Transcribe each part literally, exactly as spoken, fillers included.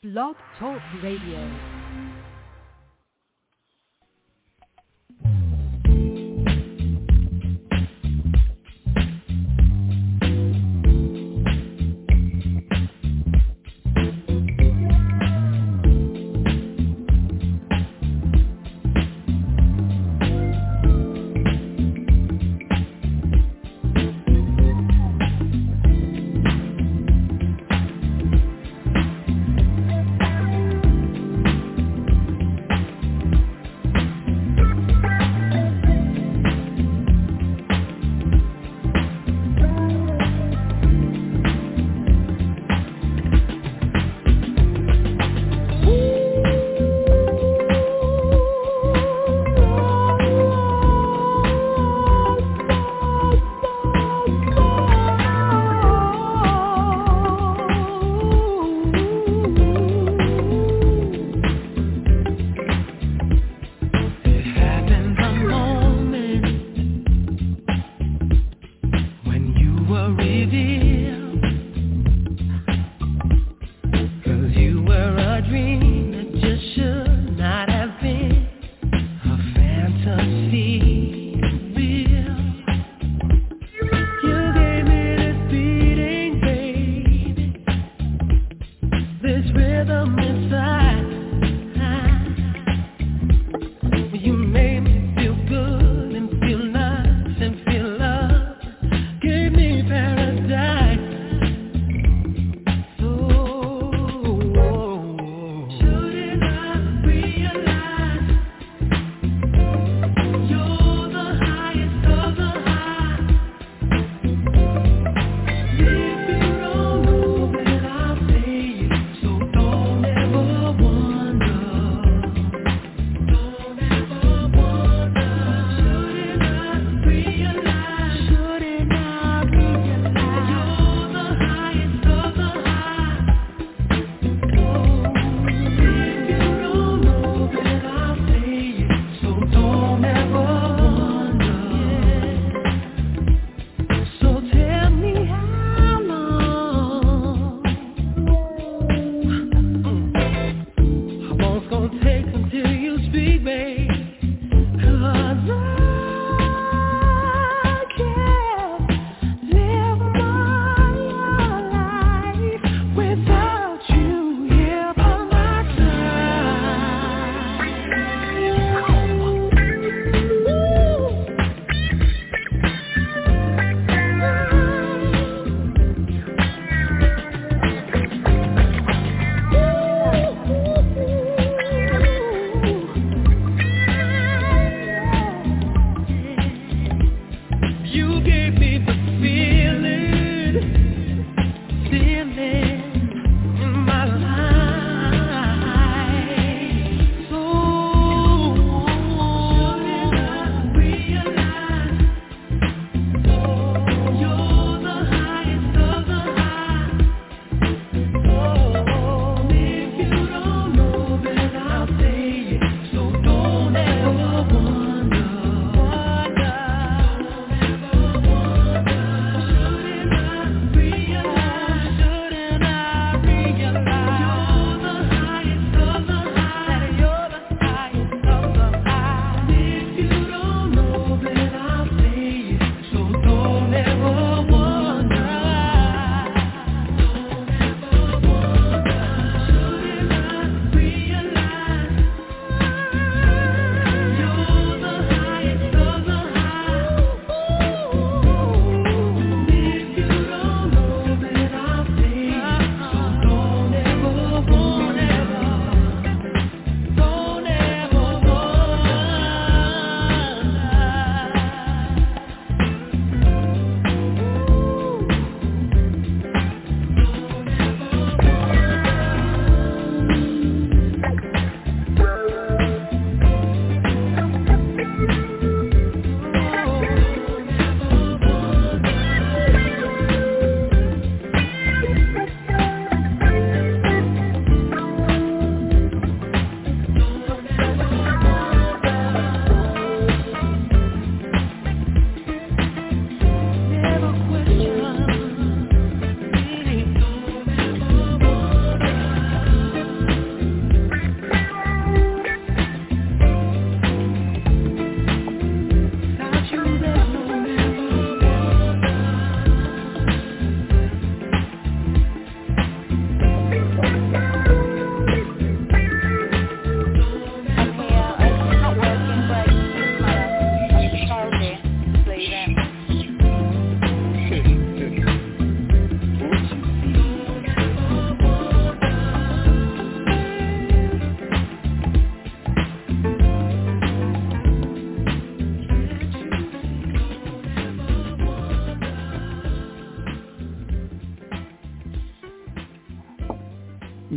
Blog Talk Radio.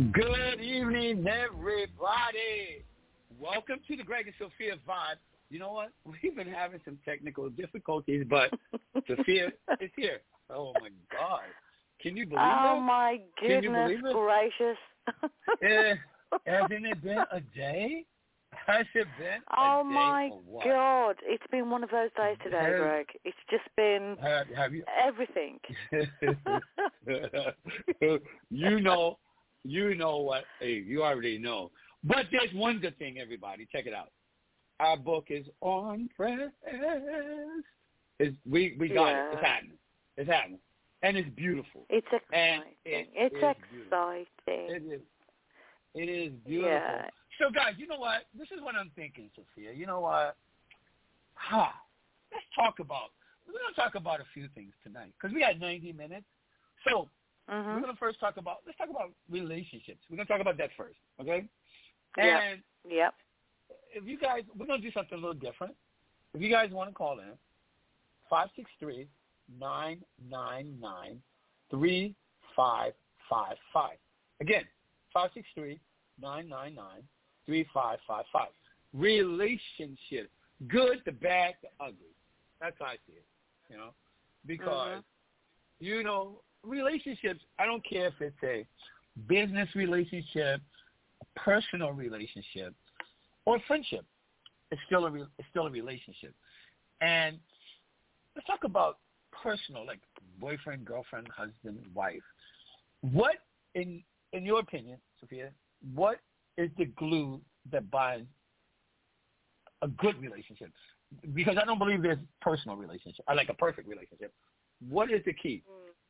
Good evening, everybody. Welcome to the Greg and Sophia Vibe. You know what? We've been having some technical difficulties, but Sophia is here. Oh, my God. Can you believe oh, that? Oh, my goodness gracious. uh, hasn't it been a day? Has it been a oh, day my or what? God. It's been one of those days today, Has, Greg. It's just been have, have you, everything. you know, you know what? Hey, you already know. But there's one good thing, everybody. Check it out. Our book is on press. It's, we we got yeah. it. It's happening. It's happening. And it's beautiful. It's exciting. It it's exciting. It is. It is beautiful. Yeah. So, guys, you know what? This is what I'm thinking, Sophia. You know what? Ha. Let's talk about, we're going to talk about a few things tonight because we had ninety minutes. So, mm-hmm. we're going to first talk about, let's talk about relationships. We're going to talk about that first, okay? Yep. And yep. if you guys, we're going to do something a little different. If you guys want to call in, five six three, nine nine nine, three five five five. Again, five six three, nine nine nine, three five five five. Relationship. Good, the bad, the ugly. That's how I see it, you know, because, mm-hmm. you know, relationships, I don't care if it's a business relationship, a personal relationship, or friendship. It's still a, re- it's still a relationship. And let's talk about personal, like boyfriend, girlfriend, husband, wife. What, in in your opinion, Sophia, what is the glue that binds a good relationship? Because I don't believe there's personal relationship. I like a perfect relationship. What is the key?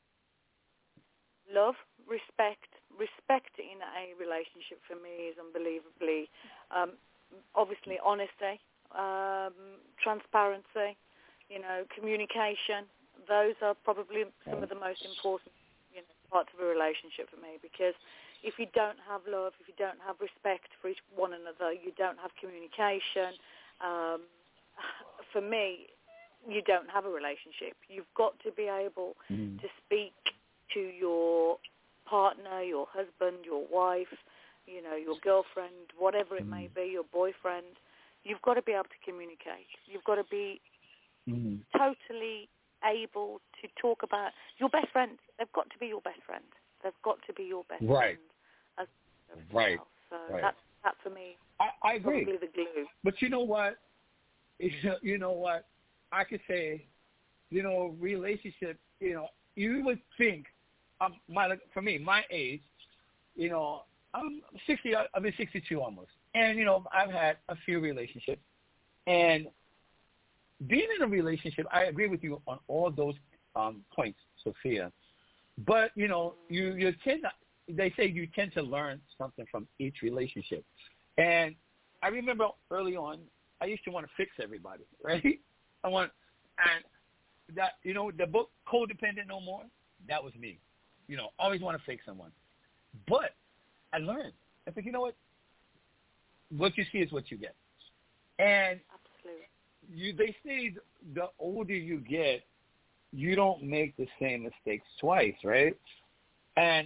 Love, respect. Respect in a relationship for me is unbelievably, um, obviously honesty, um, transparency, you know, communication. Those are probably some of the most important, you know, parts of a relationship for me, because if you don't have love, if you don't have respect for each one another, you don't have communication, um, for me, you don't have a relationship. You've got to be able mm. to speak to your partner, your husband, your wife, you know, your girlfriend, whatever it mm. may be, your boyfriend. You've got to be able to communicate. You've got to be mm. totally able to talk about your best friend. They've got to be your best friend. They've got to be your best right. friend. As right. Well. So right. that, that for me, I, I agree. Probably the glue. But you know what? You know what? I could say, you know, relationship. You know, you would think, um, my for me, my age, you know, I'm sixty. I've been sixty-two almost, and you know, I've had a few relationships, and being in a relationship, I agree with you on all those um, points, Sophia. But you know, you you tend to, they say you tend to learn something from each relationship, and I remember early on, I used to want to fix everybody, right? I want, and that, you know, the book Codependent No More, that was me. You know, always want to fix someone. But I learned. I think, you know what? What you see is what you get. And Absolutely. you, they say the older you get, you don't make the same mistakes twice, right? And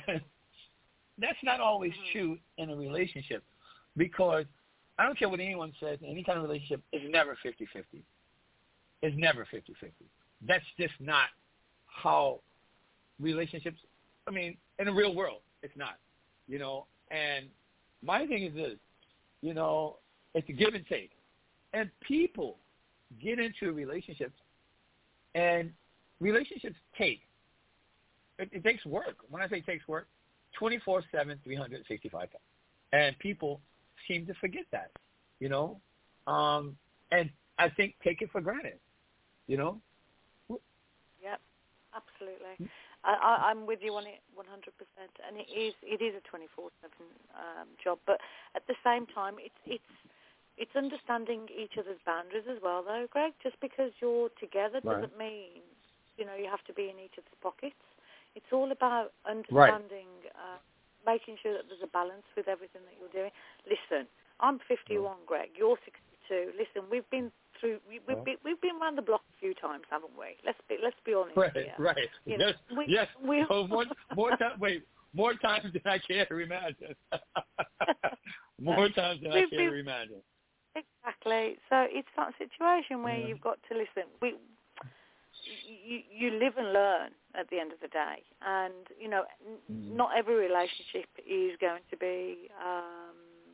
that's not always mm-hmm. true in a relationship, because I don't care what anyone says, any kind of relationship is never fifty-fifty. It's never fifty-fifty. That's just not how relationships, I mean, in the real world, it's not, you know. And my thing is this, you know, it's a give and take. And people get into relationships, and relationships take. It, it takes work. When I say takes work, twenty-four seven, three hundred sixty-five times. And people seem to forget that, you know, um, and I think take it for granted, you know. Yep, absolutely. I, I, I'm with you on it one hundred percent, and it is it is a twenty-four seven um, job, but at the same time, it's it's it's understanding each other's boundaries as well, though, Greg. Just because you're together right. doesn't mean, you know, you have to be in each other's pockets. It's all about understanding. Right. Uh, making sure that there's a balance with everything that you're doing. Listen, I'm fifty-one, Greg. You're sixty-two. Listen, we've been through, we, we've, been, we've been around the block a few times, haven't we? Let's be, let's be honest right, here. Right, You yes, know, we, yes. We, so more, more time, wait, more times than I care to imagine. More times than I care to imagine. Exactly. So it's that situation where Yeah. you've got to listen. We, you, you live and learn at the end of the day, and you know, Mm. not every relationship is going to be um,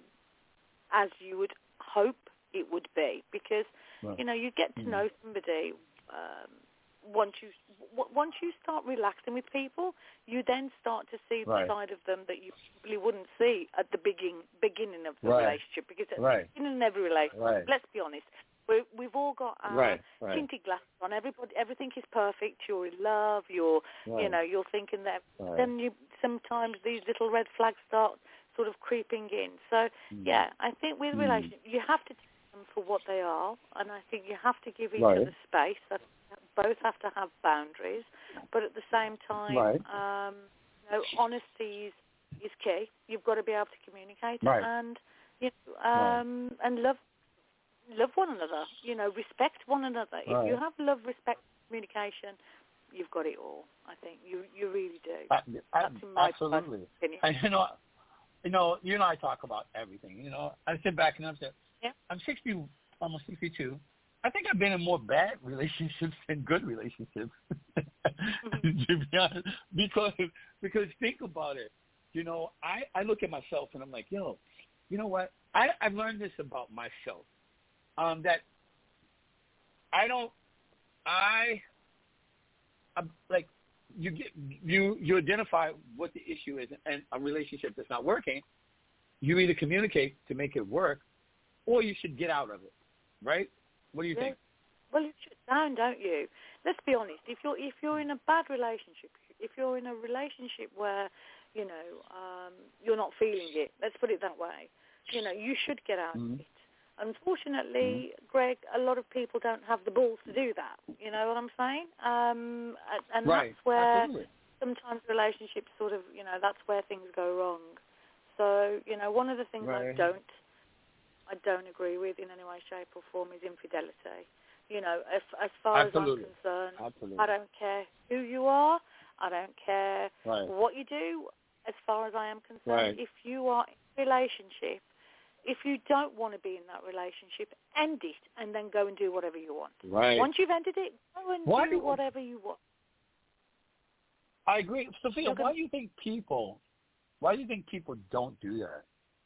as you would hope it would be, because Right. you know you get to Mm. know somebody. Um, once you w- once you start relaxing with people, you then start to see Right. the side of them that you probably wouldn't see at the beginning beginning of the Right. relationship. Because at Right. the beginning of every relationship, Right. let's be honest, we we've all got our Right. Right. tinted glasses on. Everybody, everything is perfect. You're in love. You're, Right. you know, you're thinking that. Right. Then you sometimes these little red flags start sort of creeping in. So Mm. yeah, I think with Mm. relationships, you have to take them for what they are, and I think you have to give each Right. other space. That both have to have boundaries, but at the same time, Right. um, you know, honesty is, is key. You've got to be able to communicate Right. and you know, um, right. and love love one another. You know, respect one another. Right. If you have love, respect, communication, you've got it all. I think you you really do. I, I, That's in my absolutely. opinion. And, you know, you know, you and I talk about everything. You know, I sit back and I'm saying, Yeah. I'm sixty, almost sixty-two. I think I've been in more bad relationships than good relationships, Mm-hmm. to be honest. Because because think about it. You know, I, I look at myself and I'm like, yo, you know what? I, I've learned this about myself. Um, that I don't, I, I'm, like, you get you you identify what the issue is, and a relationship that's not working. You either communicate to make it work, or you should get out of it, right? What do you Yeah. think? Well, you shut down, don't you? Let's be honest. If you're if you're in a bad relationship, if you're in a relationship where you know um, you're not feeling it, let's put it that way. You know, you should get out Mm-hmm. of it. Unfortunately, mm-hmm. Greg, a lot of people don't have the balls to do that. You know what I'm saying? Um, and and Right. that's where Absolutely. sometimes relationships sort of, you know, that's where things go wrong. So, you know, one of the things Right. I don't, I don't agree with in any way, shape or form is infidelity. You know, if, as far Absolutely. as I'm concerned, Absolutely. I don't care who you are. I don't care Right. what you do. As far as I am concerned, Right. if you are in a relationship, if you don't want to be in that relationship, end it and then go and do whatever you want. Right. Once you've ended it, go and Why do do- whatever you want. I agree, Sophia. You're gonna- Why do you think people? Why do you think people don't do that?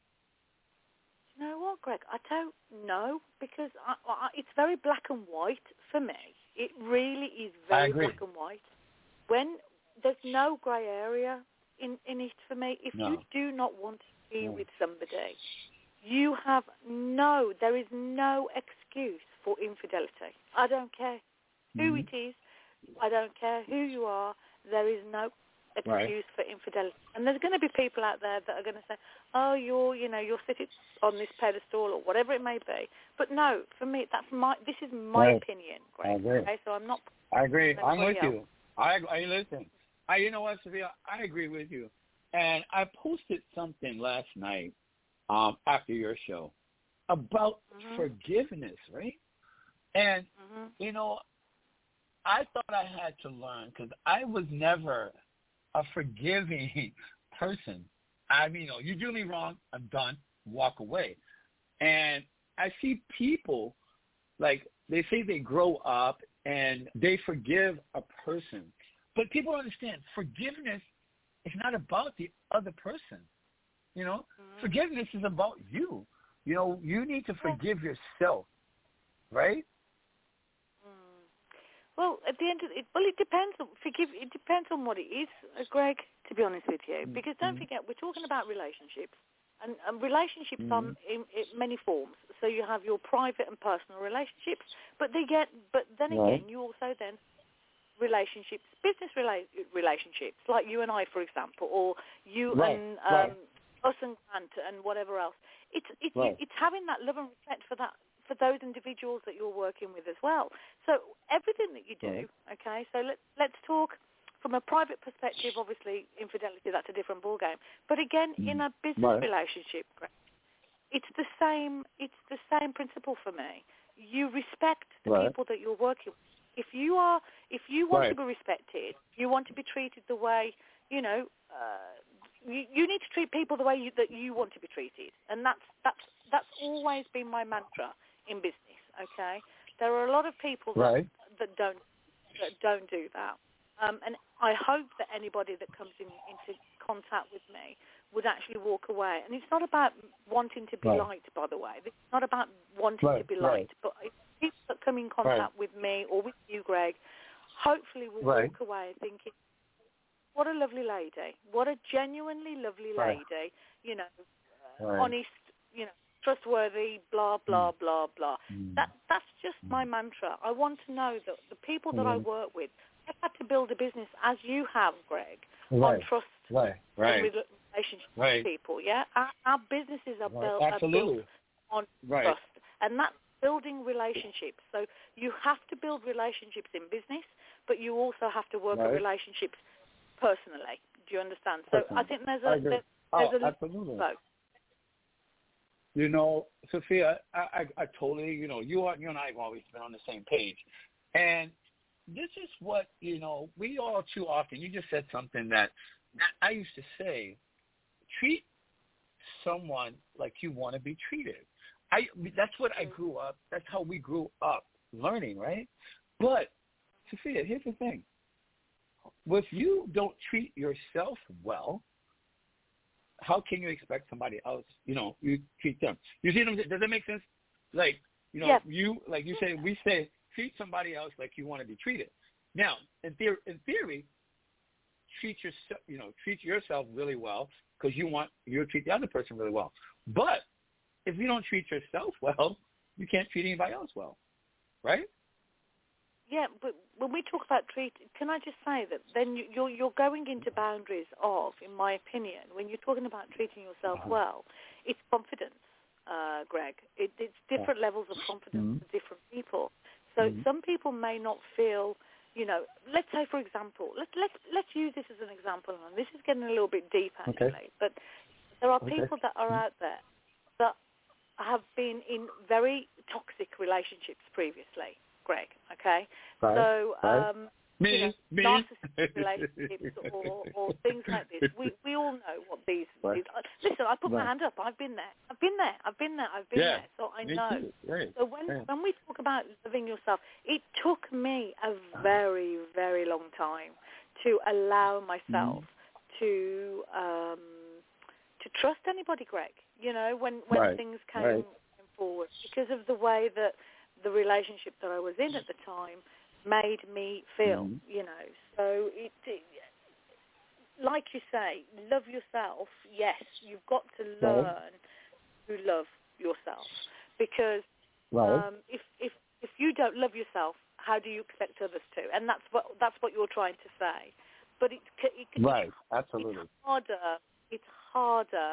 You know what, Greg? I don't know because I, I, it's very black and white for me. It really is I very agree. black and white. When there's no grey area in, in it for me. If No. you do not want to be No. with somebody, you have no, there is no excuse for infidelity. I don't care who Mhm. it is. I don't care who you are. There is no excuse Right. for infidelity. And there's going to be people out there that are going to say, oh, you're, you know, you're sitting on this pedestal or whatever it may be. But no, for me, that's my, this is my Right. opinion, I Greg. agree. Okay, so I'm not. I agree. I'm with Anybody you. I, I listen. I, you know what, Sophia? I agree with you. And I posted something last night um, after your show about Mhm. forgiveness, right? And Mhm. you know, I thought I had to learn because I was never a forgiving person. I mean, you know, you do me wrong, I'm done, walk away. And I see people, like, they say they grow up and they forgive a person. But people don't understand, forgiveness is not about the other person. You know, Mhm. forgiveness is about you. You know, you need to forgive yourself, right? Mm. Well, at the end of it, well, it depends. On, forgive. It depends on what it is, uh, Greg. To be honest with you, because don't Mhm. forget, we're talking about relationships, and, and relationships Mhm. are in, in many forms. So you have your private and personal relationships, but they get. But then Right. again, you also then relationships, business rela- relationships, like you and I, for example, or you Right, and um, right. us and Grant and whatever else. It's it's Right. it's having that love and respect for that for those individuals that you're working with as well. So everything that you do, Right. okay. So let let's talk from a private perspective. Obviously, infidelity, that's a different ballgame. But again, in a business Right. relationship, Greg, it's the same. It's the same principle for me. You respect the Right. people that you're working with. If you are, if you want Right. to be respected, you want to be treated the way, you know, uh, you, you need to treat people the way you, that you want to be treated, and that's that's that's always been my mantra in business. Okay, there are a lot of people that Right. that don't that don't do that, um, and I hope that anybody that comes in, into contact with me would actually walk away. And it's not about wanting to be Right. liked, by the way. It's not about wanting Right, to be right. liked, but if people that come in contact Right. with me or with you, Greg, hopefully will Right. walk away thinking, what a lovely lady, what a genuinely lovely Right. lady, you know, uh, Right. honest, you know, trustworthy, blah, blah, Mm. blah, blah. Mm. That That's just my mantra. I want to know that the people that I Mm. work with, I've had to build a business, as you have, Greg, on Right. trust Right. and Right. rela- relationship Right. with people, yeah? Our, our businesses are, Right. built, are Absolutely. built on Right. trust, and that's building relationships. So you have to build relationships in business, but you also have to work Right. at relationships personally. Do you understand? So Personally. I think there's I a agree. there's, Oh, there's a absolutely. both. You know, Sophia, I, I, I totally, you know, you are, you and I have always been on the same page. And this is what, you know, we all too often, you just said something that I used to say, treat someone like you want to be treated. I, that's what I grew up, that's how we grew up learning, right? But, Sophia, here's the thing. If you don't treat yourself well, how can you expect somebody else, you know, you treat them? You see, does that make sense? Like, you know, Yes. you, like you say, we say, treat somebody else like you want to be treated. Now, in theory, in theory, treat yourself, you know, treat yourself really well because you want you to treat the other person really well. But if you don't treat yourself well, you can't treat anybody else well, right? Yeah, but when we talk about treat, can I just say that then you- you're you're going into boundaries of, in my opinion, when you're talking about treating yourself Uh-huh. well, it's confidence, uh, Greg. It, it's different levels of confidence Mhm. for different people. So Mhm. some people may not feel, you know, let's say, for example, let, let's let's use this as an example, and this is getting a little bit deep, actually, Okay. but there are Okay. people that are Mhm. out there that have been in very toxic relationships previously, Greg, okay? Right. So, Right. um, Me, you know, me. narcissistic relationships or, or things like this. We we all know what these, Right. these uh, listen, I put my Right. hand up. I've been there. I've been there. I've been there. I've been Yeah. there. So I Me know. too. Right. So when, Right. when we talk about loving yourself, it took me a very, very long time to allow myself Mm-hmm. to um, to trust anybody, Greg. You know, when, when Right. things came, Right. came forward, because of the way that the relationship that I was in at the time made me feel, Mhm. you know. So it, it, like you say, love yourself. Yes, you've got to learn to love yourself, because Right. um, if if if you don't love yourself, how do you expect others to? And that's what that's what you're trying to say. But it, it, it Right. it's, Absolutely. it's harder. It's harder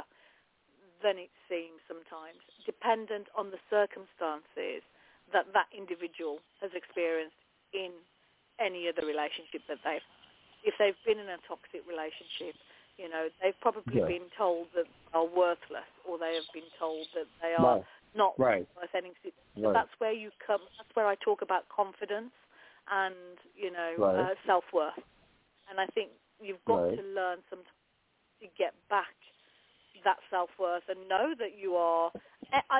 than it seems sometimes, dependent on the circumstances that that individual has experienced in any other relationship that they've had. If they've been in a toxic relationship, you know, they've probably Yeah. been told that they are worthless, or they have been told that they are Right. not Right. worth anything. So Right. that's where you come. That's where I talk about confidence and, you know, Right. uh, self-worth. And I think you've got Right. to learn sometimes to get back that self-worth and know that you are I, I,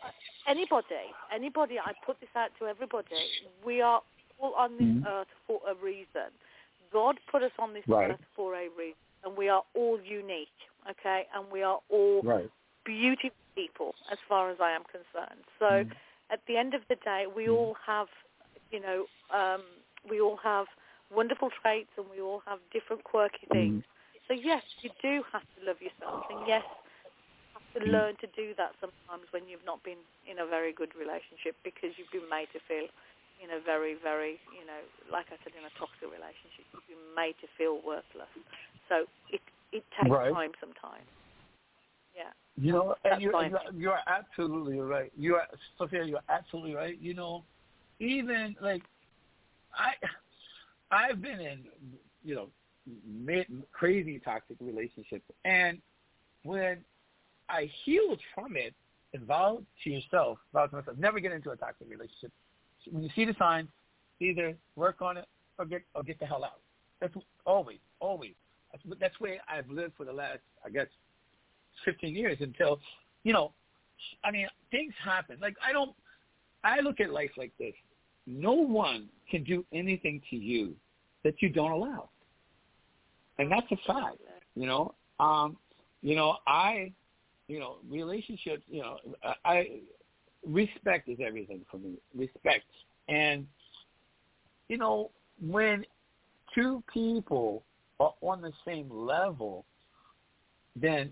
anybody, anybody, I put this out to everybody, we are all on this Mhm. earth for a reason. God put us on this Right. earth for a reason, and we are all unique, okay? And we are all Right. beautiful people as far as I am concerned. So Mhm. at the end of the day, we Mhm. all have, you know, um, we all have wonderful traits, and we all have different quirky things. Mhm. So yes, you do have to love yourself, and yes, you have to Mhm. learn to do that sometimes when you've not been in a very good relationship, because you've been made to feel, you know, very, very, you know, like I said, in a toxic relationship, you've been made to feel worthless. So it it takes Right. time sometimes. Yeah. You know, That's and you're, fine. you're absolutely right. You are, Sophia, you're absolutely right. You know, even like I, I've been in, you know, mid, crazy toxic relationships, and when I healed from it and vowed to yourself, vowed to myself, never get into a toxic relationship. When you see the signs, either work on it or get or get the hell out. That's always, always. that's where I've lived for the last, I guess, fifteen years until, you know, I mean, things happen. Like, I don't, I look at life like this. No one can do anything to you that you don't allow. And that's a fact, you know. Um, you know, I, you know, relationships, you know, I, respect is everything for me. Respect. And, you know, when two people are on the same level, then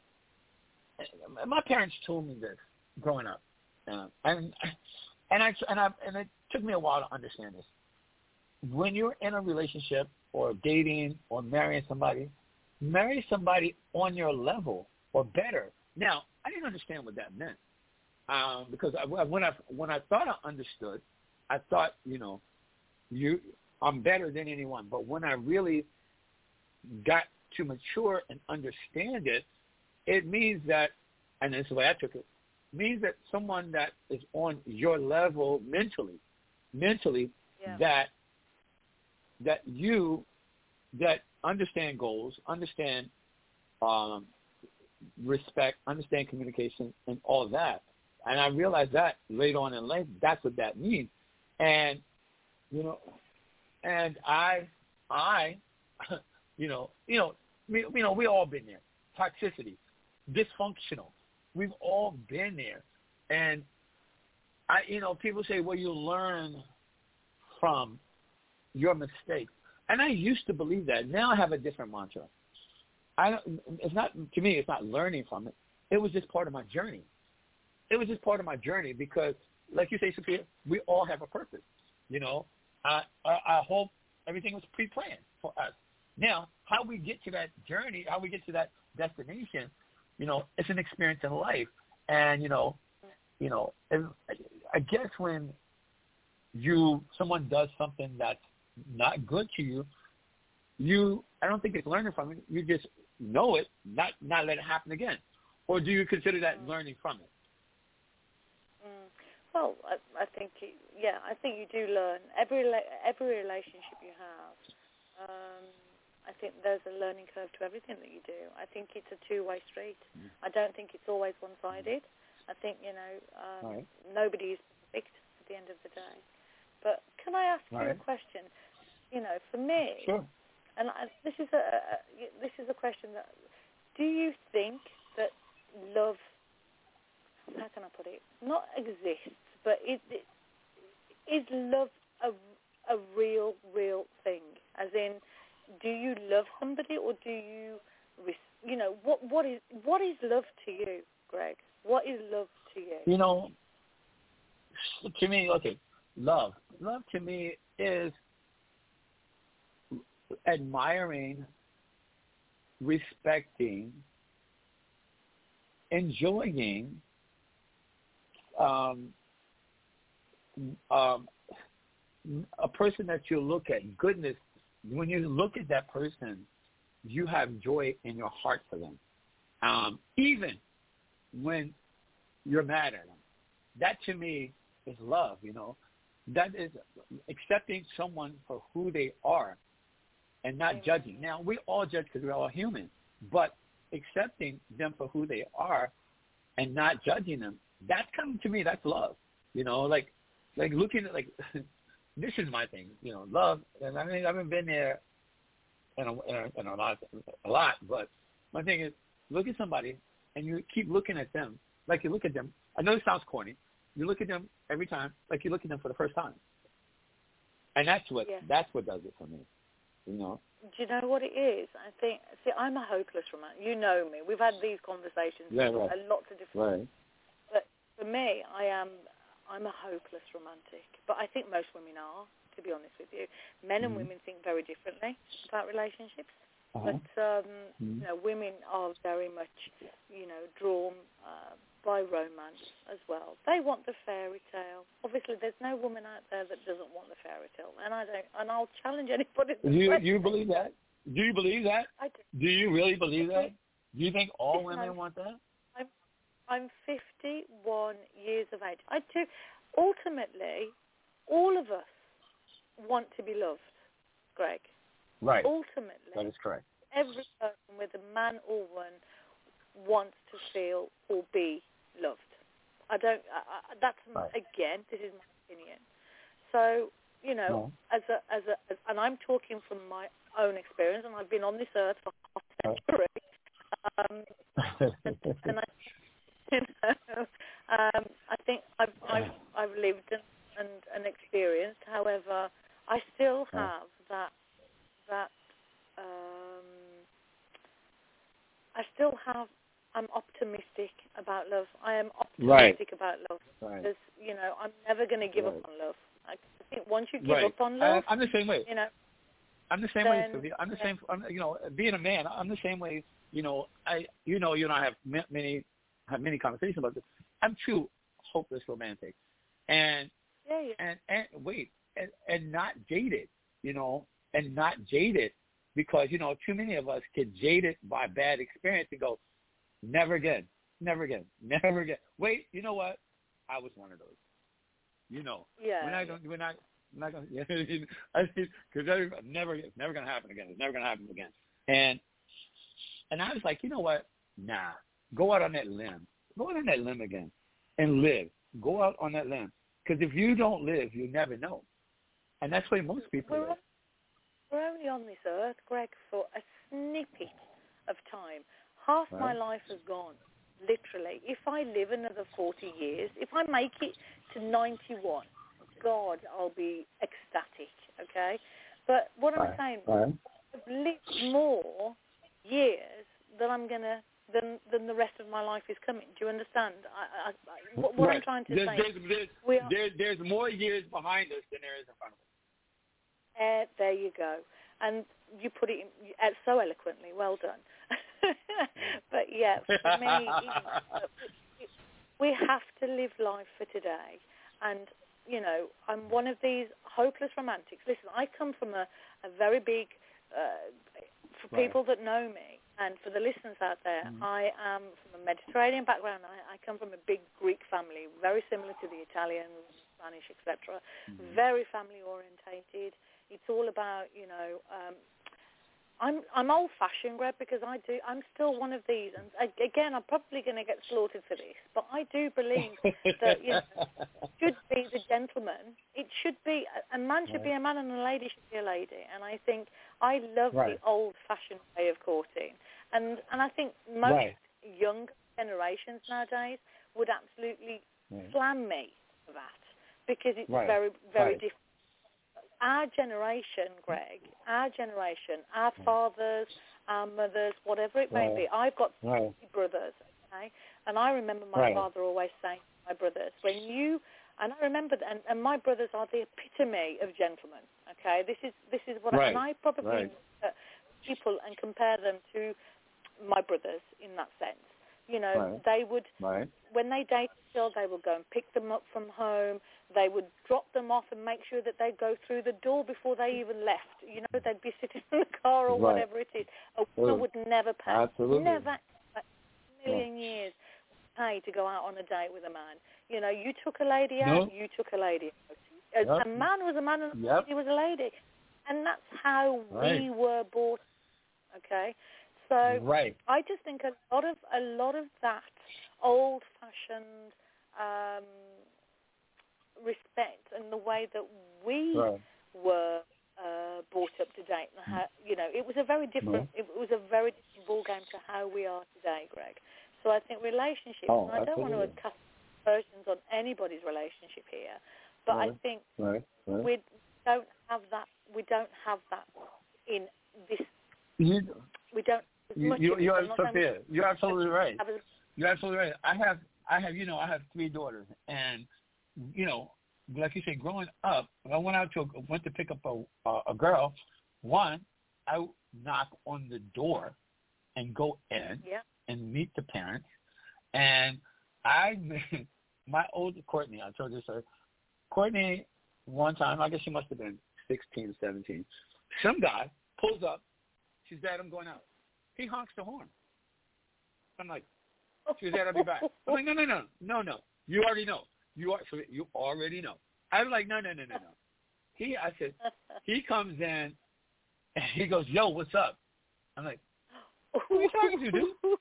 my parents told me this growing up, uh, and and I and I and it took me a while to understand this. When you're in a relationship or dating or marrying somebody, marry somebody on your level or better. Now, I didn't understand what that meant um, because I, when I when I thought I understood, I thought, you know, you I'm better than anyone. But when I really got to mature and understand it, it means that, and this is the way I took it, means that someone that is on your level mentally, mentally, yeah. that that you that understand goals, understand um, respect, understand communication, and all that. And I realized that later on in life, that's what that means. And you know, and I, I, you know, you know, we, you know, we all been there. Toxicity, dysfunctional. We've all been there. And I, you know, people say, well, you learn from your mistakes. And I used to believe that. Now I have a different mantra. I don't, it's not, to me, it's not learning from it. It was just part of my journey. It was just part of my journey because, like you say, Sophia, we all have a purpose. You know, I, I, I hope everything was pre-planned for us. Now, how we get to that journey, how we get to that destination, you know, it's an experience in life. And, you know, you know, I guess when you, someone does something that's not good to you, you, I don't think it's learning from it. You just know it, not, not let it happen again. Or do you consider that mm. learning from it? Mm. Well, I, I think, yeah, I think you do learn. Every every relationship you have, um, I think there's a learning curve to everything that you do. I think it's a two-way street. Mm. I don't think it's always one-sided. I think, you know, um, right. nobody is perfect at the end of the day. But can I ask All you right. a question? You know, for me, sure. and I, this is a, a this is a question that, do you think that love, how can I put it, not exists, but is, is love a, a real, real thing? As in, do you love somebody, or do you, you know, what what is what is love to you, Greg? What is love to you? You know, to me, okay, love. Love to me is admiring, respecting, enjoying um, um, a person that you look at, goodness. When you look at that person, you have joy in your heart for them, um, even when you're mad at them. That to me is love, you know. That is accepting someone for who they are and not judging. Now, we all judge because we're all human, but accepting them for who they are and not judging them, that's coming to me, that's love. You know, like like looking at, like, this is my thing, you know, love. And I mean, I haven't been there in a, in a, in a, lot, a lot, but my thing is, look at somebody and you keep looking at them like you look at them. I know it sounds corny. You look at them every time like you look at them for the first time. And that's what yeah. that's what does it for me, you know. Do you know what it is? I think, see, I'm a hopeless romantic. You know me. We've had these conversations yeah, right. a lots of different right. ways. But for me, I am, I'm a hopeless romantic. But I think most women are, to be honest with you. Men and mm-hmm. women think very differently about relationships. Uh-huh. But, um, mm-hmm. you know, women are very much, you know, drawn uh, by romance as well. They want the fairy tale. Obviously, there's no woman out there that doesn't want the fairy tale. And I don't, and I'll challenge anybody. You, you believe that? Do you believe that? I do. Do you really believe that? Do you think all women I'm, want that? I'm, I'm fifty-one years of age. I do. Ultimately, all of us want to be loved, Greg. Right. Ultimately. That is correct. every person, whether man or woman, wants to feel or be loved. I don't. I, I, that's right. again. This is my opinion. So you know, no. as a as a as, and I'm talking from my own experience, and I've been on this earth for half a century. Um, and, and I, you know, um, I think I've I've I've lived and, and, and experienced. However, I still have that that um, I still have. I'm optimistic about love. I am optimistic right. about love right. because you know I'm never going to give right. up on love. I think once you give right. up on love, I, I'm the same way. You know, I'm the same then, way. Sylvia. I'm the same. I'm, you know, being a man, I'm the same way. You know, I, you know, you know, I have many, have many conversations about this. I'm too hopeless romantic, and yeah, yeah. and and wait, and, and not jaded. You know, and not jaded because you know, too many of us get jaded by bad experience and go, never again, never again, never again. Wait, you know what? I was one of those. You know, yeah, we're not going. We're not. I'm not going. to I because never, it's never going to happen again. It's never going to happen again. And and I was like, you know what? Nah, go out on that limb. Go out on that limb again, and live. Go out on that limb. Because if you don't live, you never know. And that's why most people we're, live. We're only on this earth, Greg, for a snippet of time. Half Right. my life has gone, literally. If I live another forty years, if I make it to ninety-one, God, I'll be ecstatic, okay? But what right. I'm saying, right. I've lived more years than I'm going to, than than the rest of my life is coming. Do you understand? I, I, I, what what right. I'm trying to there's, say there's, there's, we are, there, there's more years behind us than there is in front of us. Uh, there you go. And you put it in, uh, so eloquently. Well done. But, yeah, for me, you know, we have to live life for today. And, you know, I'm one of these hopeless romantics. Listen, I come from a, a very big, uh, for right. people that know me, and for the listeners out there, mm-hmm. I am from a Mediterranean background. I, I come from a big Greek family, very similar to the Italians, Spanish, et cetera. Mm-hmm. Very family-orientated. It's all about, you know, um, I'm I'm old-fashioned, Greg, because I do. I'm still one of these, and again, I'm probably going to get slaughtered for this, but I do believe that you know, it should be the gentleman. It should be a man should right. be a man, and a lady should be a lady. And I think I love right. the old-fashioned way of courting, and and I think most right. young generations nowadays would absolutely right. slam me for that because it's right. very very right. different. Our generation, Greg, our generation, our fathers, our mothers, whatever it may right. be. I've got three right. brothers, okay? And I remember my right. father always saying to my brothers, when you, and I remember, and, and my brothers are the epitome of gentlemen, okay? This is this is what, right. I, and I probably right. look at people and compare them to my brothers in that sense. You know, right. they would, right. when they dated still, they would go and pick them up from home. They would drop them off and make sure that they'd go through the door before they even left. You know, they'd be sitting in the car or right. whatever it is. A woman would never pay. Absolutely. Never, a million yeah. years, pay to go out on a date with a man. You know, you took a lady out, no. you took a lady out. A, yep. a man was a man and a yep. lady was a lady. And that's how right. we were brought, okay? So right. I just think a lot of a lot of that old-fashioned um, respect and the way that we right. were uh, brought up to date, and how, you know, it was a very different. Mm-hmm. It was a very different ball game to how we are today, Greg. So I think relationships. Oh, and I don't absolutely. want to cast aspersions on anybody's relationship here, but right. I think right. Right. we don't have that. We don't have that in this. You, we don't. You, Much you, of it. you're, I'm not Sophia, saying you're absolutely right. have a- You're absolutely right. I have, I have, you know, I have three daughters, and you know, like you said, growing up, when I went out to went to pick up a a, a girl. One, I would knock on the door and go in yeah. and meet the parents, and I, my older Courtney, I told you so. Courtney, one time, I guess she must have been sixteen, seventeen. Some guy pulls up. She's Dad, I'm going out. He honks the horn. I'm like, she's Dad, I'll be back. I'm like, no, no, no, no, no. You already know. You are. So you already know. I'm like, no, no, no, no, no. He, I said, he comes in and he goes, yo, what's up? I'm like, who are you talking to, dude?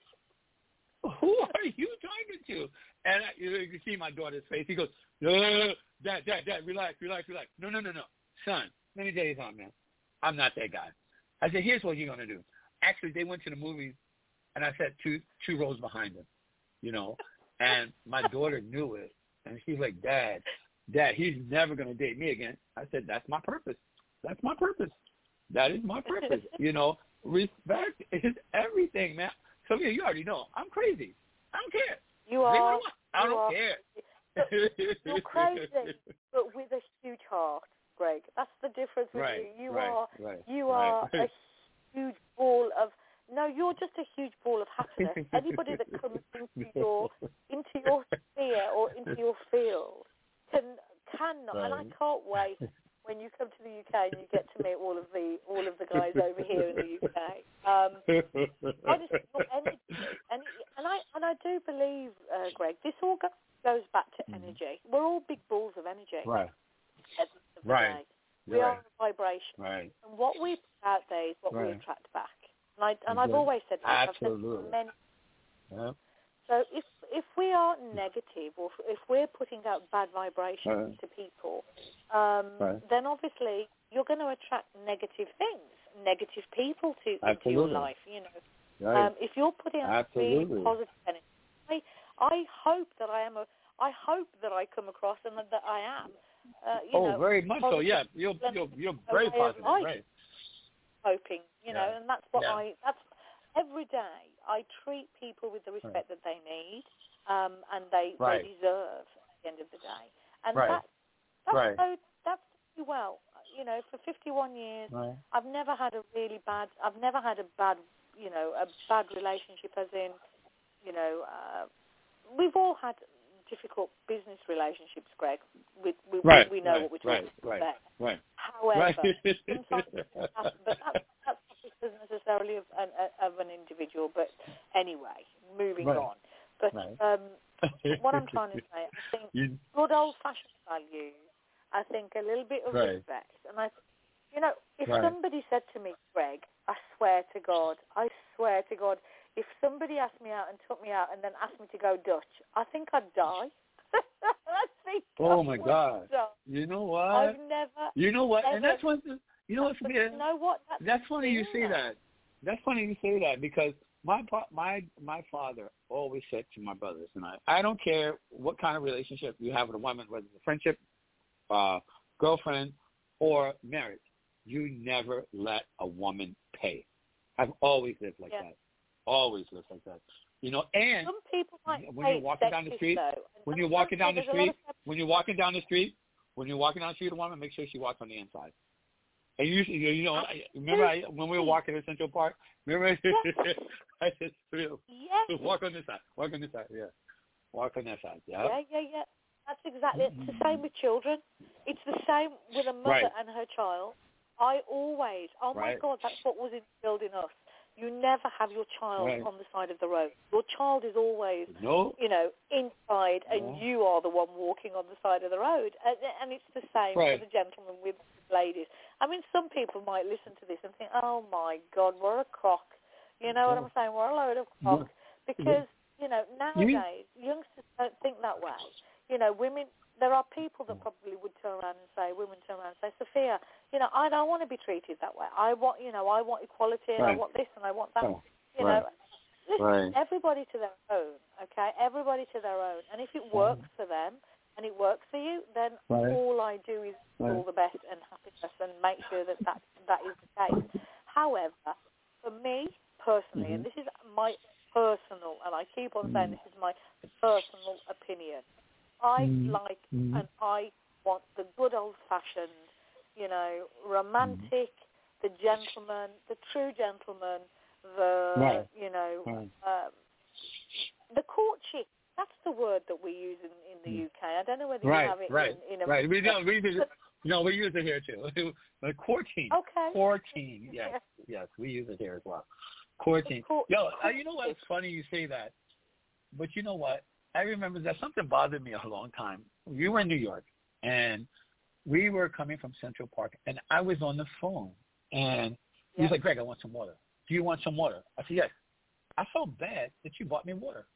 Who are you talking to? And I, you, know, you can see my daughter's face. He goes, no, no, no, no, Dad, Dad, Dad, relax, relax, relax. No, no, no, no. Son, let me tell you something, man. I'm not that guy. I said, here's what you're going to do. Actually, they went to the movies, and I sat two two rows behind them, you know, and my daughter knew it. And she's like, Dad, Dad, he's never going to date me again. I said, that's my purpose. That's my purpose. That is my purpose. You know, respect is everything, man. So, yeah, you already know. I'm crazy. I don't care. You are. I you don't are. care. You're crazy, but with a huge heart, Greg. That's the difference with right, you. You right, are. Right, you right. are a huge ball of. No, you're just a huge ball of happiness. Anybody that comes into your into your sphere or into your field can cannot. Right. And I can't wait when you come to the U K and you get to meet all of the all of the guys over here in the U K. Um, I just your energy, and and I and I do believe, uh, Greg, this all go, goes back to energy. We're all big balls of energy. Right. At the end of the Right. day. We right. are a vibration, right. and what we put out there is what right. we attract back. And I and I've Good. always said that. Absolutely. I've said many. Yeah. So if if we are negative, or if we're putting out bad vibrations right. to people, um, right. then obviously you're going to attract negative things, negative people to Absolutely. into your life. You know, Right. um, if you're putting out Absolutely. really positive energy, I, I hope that I am a. I hope that I come across and that I am. Uh, you oh, know, very much so. Yeah, you're you're you're very positive, right? Hoping, you know, yeah. and that's what yeah. I. That's every day. I treat people with the respect right. that they need, um, and they, right. they deserve at the end of the day. And right. that that's right. so that's pretty well. You know, for fifty-one years, right. I've never had a really bad. I've never had a bad, you know, a bad relationship. As in, you know, uh, we've all had difficult business relationships, Greg. We we, right, we know right, what we're talking right, about. Right. However, right. sometimes it happens, but that's, that's not because necessarily of an, of an individual. But anyway, moving right. on. But right. um, what I'm trying to say, I think you, good old-fashioned values. I think a little bit of right. respect, and I, you know, if right. somebody said to me, Greg, I swear to God, I swear to God. If somebody asked me out and took me out and then asked me to go Dutch, I think I'd die. I think oh I my would God! die. You know what? I've never. You know what? Never, and that's one. You know what? but Yeah, you know what? That's, that's funny you say that. that. That's funny you say that because my my my father always said to my brothers and I, I don't care what kind of relationship you have with a woman, whether it's a friendship, uh, girlfriend, or marriage, you never let a woman pay. I've always lived like yeah. that. Always lived like that. You know, and some people might when you're walking down the street, though, when you're walking down the street, of... when you're walking down the street, when you're walking down the street, a woman, make sure she walks on the inside. And you, you know, I, remember I, when we were walking in Central Park? Remember? Yes. I said, yes. walk on this side. Walk on this side. Yeah. Walk on that side. Yeah. Yeah, yeah, yeah. That's exactly it. It's the same with children. It's the same with a mother right. and her child. I always, oh my right. God, that's what was instilled in us. You never have your child right. on the side of the road. Your child is always, no. you know, inside, and no. you are the one walking on the side of the road. And, and it's the same right. for the gentlemen with ladies. I mean, some people might listen to this and think, oh my God, we're a crock. You know what I'm saying? We're a load of crock. Because, you know, nowadays, youngsters don't think that way. You know, women, there are people that probably would turn around and say, women turn around and say, Sophia, you know, I don't want to be treated that way. I want, you know, I want equality and right. I want this and I want that. Oh, you right. know, listen, right. everybody to their own, okay? Everybody to their own. And if it works right. for them and it works for you, then right. all I do is right. all the best and happiness and make sure that that, that is the case. However, for me personally, mm-hmm. and this is my personal, and I keep on saying mm-hmm. this is my personal opinion, I mm-hmm. like mm-hmm. and I want the good old-fashioned, you know, romantic, mm-hmm. the gentleman, the true gentleman, the, right. you know, right. um, the courtship. That's the word that we use in, in the U K. I don't know whether right. you have it right. in, in a... Right, we don't, we use it, no, we use it here too. Like courting. Okay. Courting, yes, yes, yes, we use it here as well. Courting. Court- Yo, uh, you know what? It's funny you say that, but you know what? I remember that something bothered me a long time. You were in New York, and we were coming from Central Park, and I was on the phone, and he was yep. like, Greg, I want some water. do you want some water? I said, yes. I felt bad that you bought me water.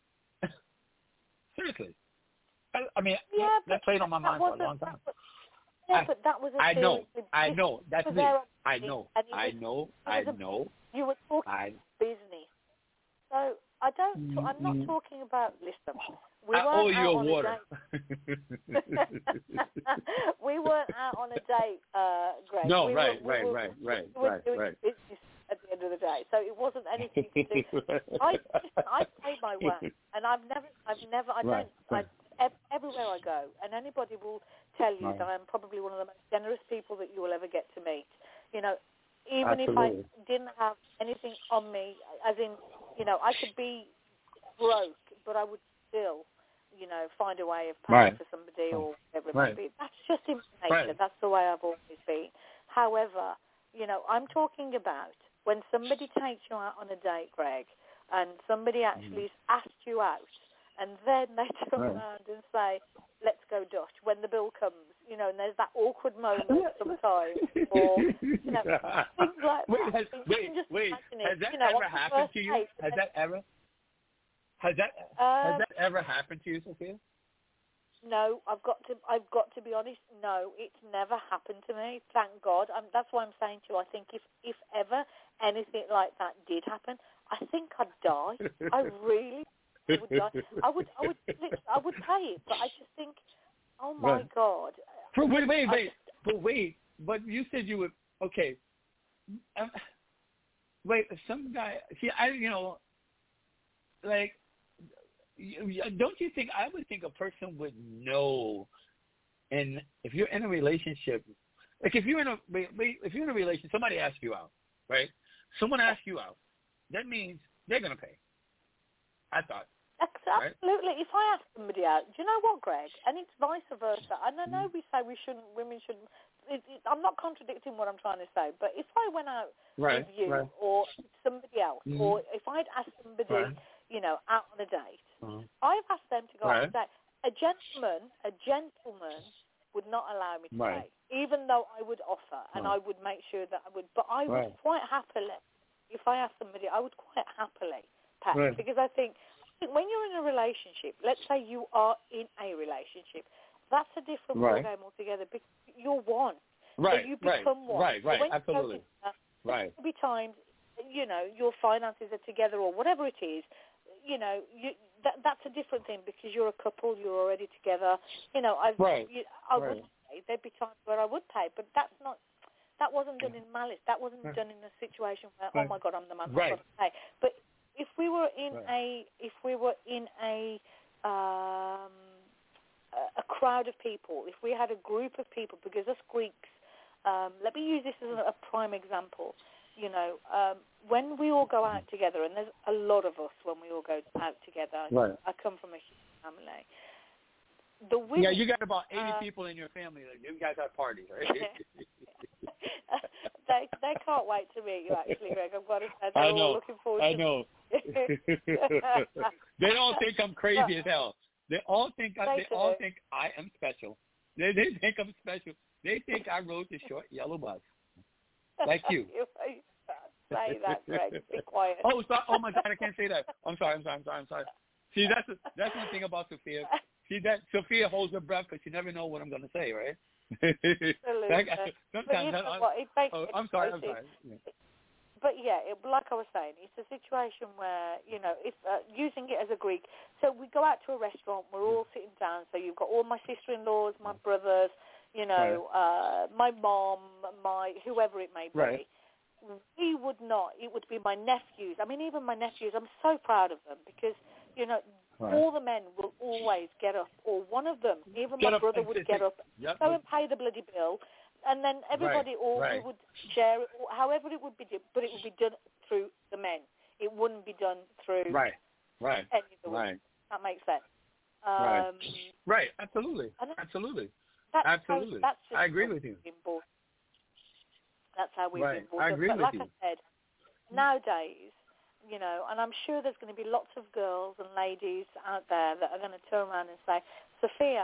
Seriously. I, I mean, yeah, that, that played on my mind for a long time. Was, yeah, I, but that was a I know. seriously, I know. That's me. I and know. it I was, know. it I was a, know. You were talking I business. So I don't. mm, I'm not mm. talking about. Listen, we I weren't owe you out a on water. a date. We weren't out on a date, uh, Greg. No, we right, were, we right, were, right, right, we were right, doing right. business at the end of the day, so it wasn't anything to do. I I pay my way, and I've never, I've never, I Right, don't, right. I, ev- everywhere I go, and anybody will tell you Right. that I'm probably one of the most generous people that you will ever get to meet. You know, even Absolutely. if I didn't have anything on me, as in, you know, I could be broke, but I would still, you know, find a way of paying Right. for somebody or whatever it Right. might be. That's just in nature. Right. That's the way I've always been. However, you know, I'm talking about when somebody takes you out on a date, Greg, and somebody actually mm. asked you out, and then they turn right. around and say, let's go Dutch, when the bill comes, you know, and there's that awkward moment sometimes, or, you know, things like wait, that. Has, you wait, can just wait, imagine has it, that you know, ever happened to you? Date, Has that ever, has that, um, has that ever happened to you, Sophia? No, I've got to. I've got to be honest. No, it's never happened to me. Thank God. I'm, that's why I'm saying to you. I think if if ever anything like that did happen, I think I'd die. I really I would die. I would. I would. I would pay it, but I just think, oh my right. God. For, wait, wait, wait, just, but wait. But you said you would. Okay. Um, wait, some guy. See, I. You know, like. Don't you think, I would think a person would know, and if you're in a relationship, like if you're in a, if you're in a relationship, somebody asks you out, right? Someone asks you out, that means they're going to pay. I thought. Absolutely. Right? If I ask somebody out, do you know what, Greg? And it's vice versa. And I know mm-hmm. we say we shouldn't, women shouldn't, it, it, I'm not contradicting what I'm trying to say, but if I went out right, with you right. or somebody else, mm-hmm. or if I'd asked somebody, right. you know, out on a date, uh-huh. I've asked them to go right. out on a date. A gentleman, a gentleman would not allow me to right. pay, even though I would offer and right. I would make sure that I would, but I right. would quite happily, if I asked somebody, I would quite happily pay, right. because I think, when you're in a relationship, let's say you are in a relationship, that's a different right. ballgame altogether because you're one. Right, so you become right, one. right, right, so when absolutely. You go to, right. There'll be times, you know, your finances are together or whatever it is, you know, you, that, that's a different thing because you're a couple, you're already together. You know, I've, right. you, I right. would pay. There'd be times where I would pay, but that's not, that wasn't done in malice. That wasn't right. done in a situation where, right. oh my God, I'm the man, right. I've got to pay. But if we were in right. a, if we were in a, um, a, a crowd of people, if we had a group of people, because us Greeks, um, let me use this as a, a prime example. You know, um, when we all go out together, and there's a lot of us when we all go out together. Right. I come from a huge family. The women, yeah, you got about eighty uh, people in your family. You guys have parties, right? they they can't wait to meet you. Actually, Greg, I've got to say they're I know. all looking forward. I to know. They all think I'm crazy as hell. They all think I, they, they all think I am special. They they think I'm special. They think I rode the short yellow bus, like you. Say that, Greg. Be quiet. Oh, so, oh my God, I can't say that. I'm sorry. I'm sorry. I'm sorry. I'm sorry. See, that's a, that's one thing about Sophia. See that Sophia holds her breath because she never know what I'm going to say, right? Absolutely. Sometimes but you know I, what? It makes oh, it I'm sorry. I'm crazy. sorry. Yeah. But yeah, it, like I was saying, it's a situation where, you know, if uh, using it as a Greek, so we go out to a restaurant, we're all sitting down, so you've got all my sister-in-laws, my brothers, you know, right. uh, my mom, my whoever it may be. Right. We would not, it would be my nephews. I mean, even my nephews, I'm so proud of them because, you know, right. all the men will always get up, or one of them, even get my up, brother would get up, yep. go and pay the bloody bill. And then everybody, right, or right. we would share it, or however it would be done, but it would be done through the men. It wouldn't be done through right, right, any of the women. right. That makes sense. Um, right, right. Absolutely, absolutely, that's absolutely. How, that's just I agree with you. Bought. That's how we've right. been brought I up. agree But with like you. I said, nowadays, you know, and I'm sure there's going to be lots of girls and ladies out there that are going to turn around and say, Sophia,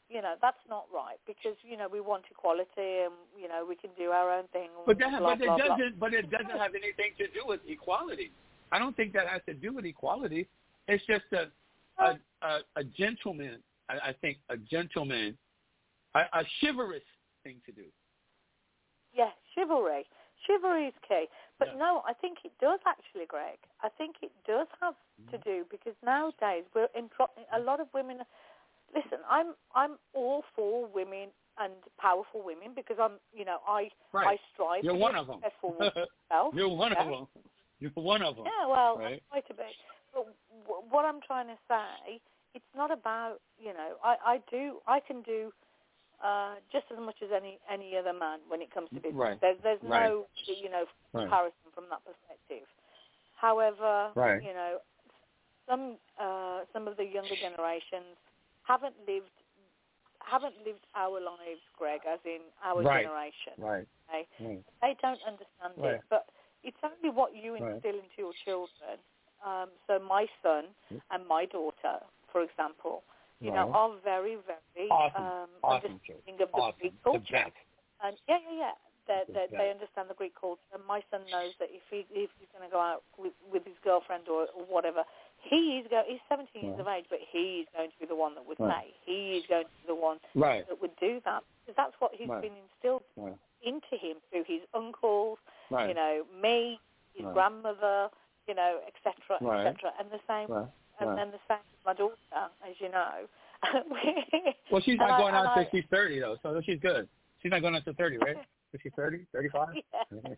you know, that's not right because, you know, we want equality and, you know, we can do our own thing. But that, blah, but it blah, doesn't. blah. But it doesn't have anything to do with equality. I don't think that has to do with equality. It's just a a, a, a gentleman. I, I think a gentleman, a, a chivalrous thing to do. Yeah, chivalry. Chivalry is key. But yeah. no, I think it does actually, Greg. I think it does have mm-hmm. to do because nowadays we're in a lot of women. Listen, I'm I'm all for women and powerful women because I'm, you know, I right. I strive You're to one be of them. successful myself. You're one yeah. of them. You're one of them. Yeah, well, right? I try to be. But w- what I'm trying to say, it's not about, you know, I, I do, I can do uh, just as much as any any other man when it comes to business. Right. There's, there's right. no, you know, right. comparison from that perspective. However, right. you know, some uh, some of the younger generations haven't lived haven't lived our lives, Greg, as in our right. generation. Right. Okay? right. They don't understand right. it, but it's only what you instill right. into your children. Um, so my son and my daughter, for example, you right. know, are very, very awesome. um, awesome. understanding of the awesome. Greek culture. The and yeah, yeah, yeah. They, they, they understand the Greek culture. And my son knows that if he if he's going to go out with, with his girlfriend or, or whatever, he is go. He's seventeen right. years of age, but he is going to be the one that would right. pay. He is going to be the one right. that would do that because that's what he's right. been instilled right. into him through his uncles, right. you know, me, his right. grandmother, you know, et cetera, right. et cetera, and the same, right. and right. then the same with my daughter, as you know. Well, she's not and going I, out until I, she's thirty, though, so she's good. She's not going out until thirty, right? Is she thirty, thirty-five? Yeah.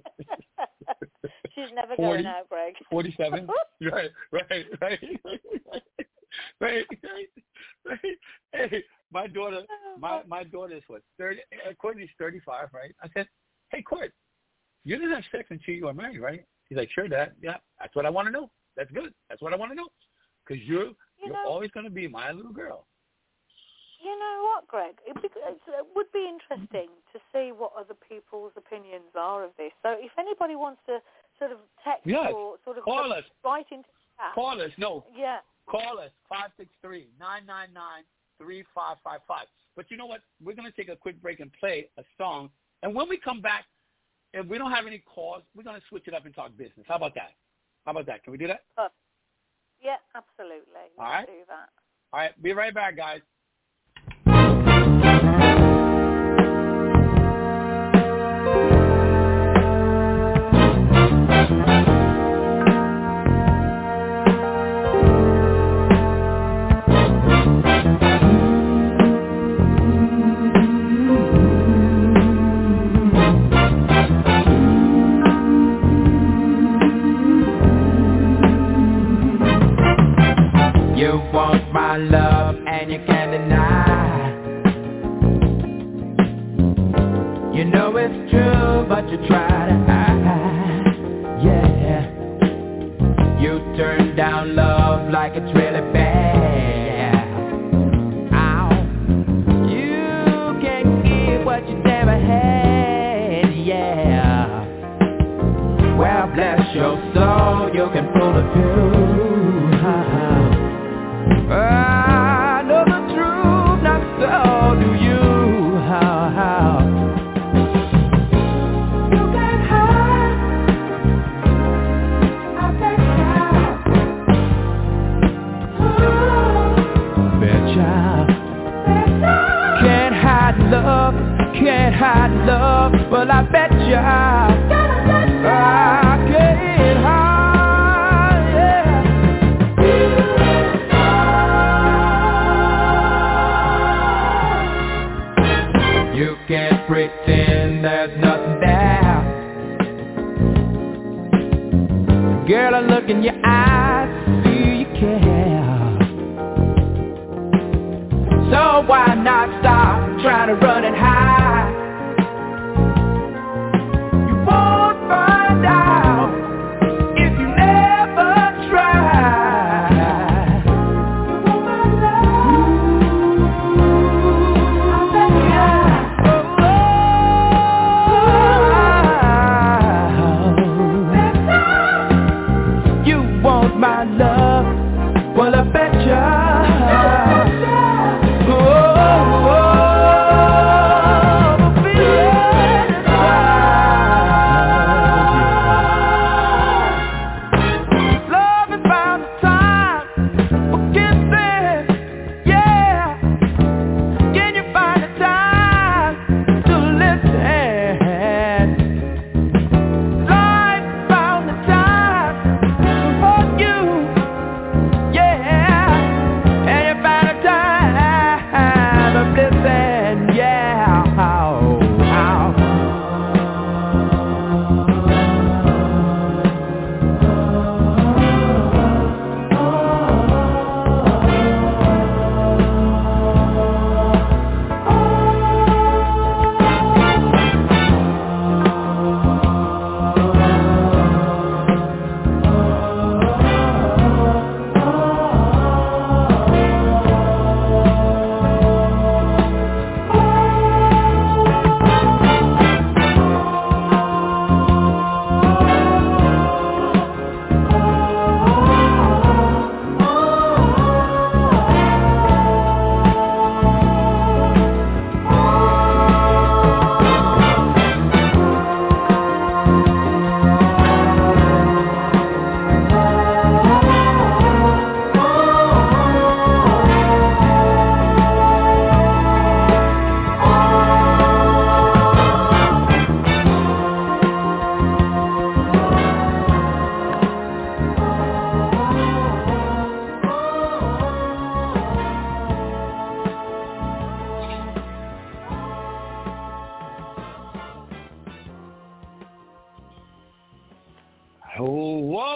She's never forty, going out, Greg. forty-seven? Right, right, right. Right, right, right. Hey, my daughter, my, my daughter is what, thirty, Courtney's thirty-five, right? I said, hey, Court, you didn't have sex until you were married, right? She's like, sure, Dad. Yeah, that's what I want to know. That's good. That's what I want to know. Because you're, you you're know, always going to be my little girl. You know what, Greg? It, be, it would be interesting to see what other people's opinions are of this. So if anybody wants to sort of text yes. or sort of call us. write into chat. Call us. No. Yeah. Call us, five six three, nine nine nine, three five five five. But you know what? We're going to take a quick break and play a song. And when we come back, if we don't have any calls, we're going to switch it up and talk business. How about that? How about that? Can we do that? Uh, yeah, absolutely. Let's All right. do that. All right. Be right back, guys. You want my love and you can't deny. You know it's true, but you try to hide. Yeah. You turn down love like it's really bad. Ow. You can't give what you never had. Yeah. Well, bless your soul, you can pull the fuse. I know the truth, not so do you. How, how? You can hide. I bet you. Betcha. Can't hide love, can't hide love. Well, I bet you. I can't hide, yeah. You can't pretend there's nothing there. Girl, I look in your eyes, see you care. So why not stop trying to run and hide? You won't find out if you never try. You want my love? I bet you. You want my love? Well, I bet you. Oh.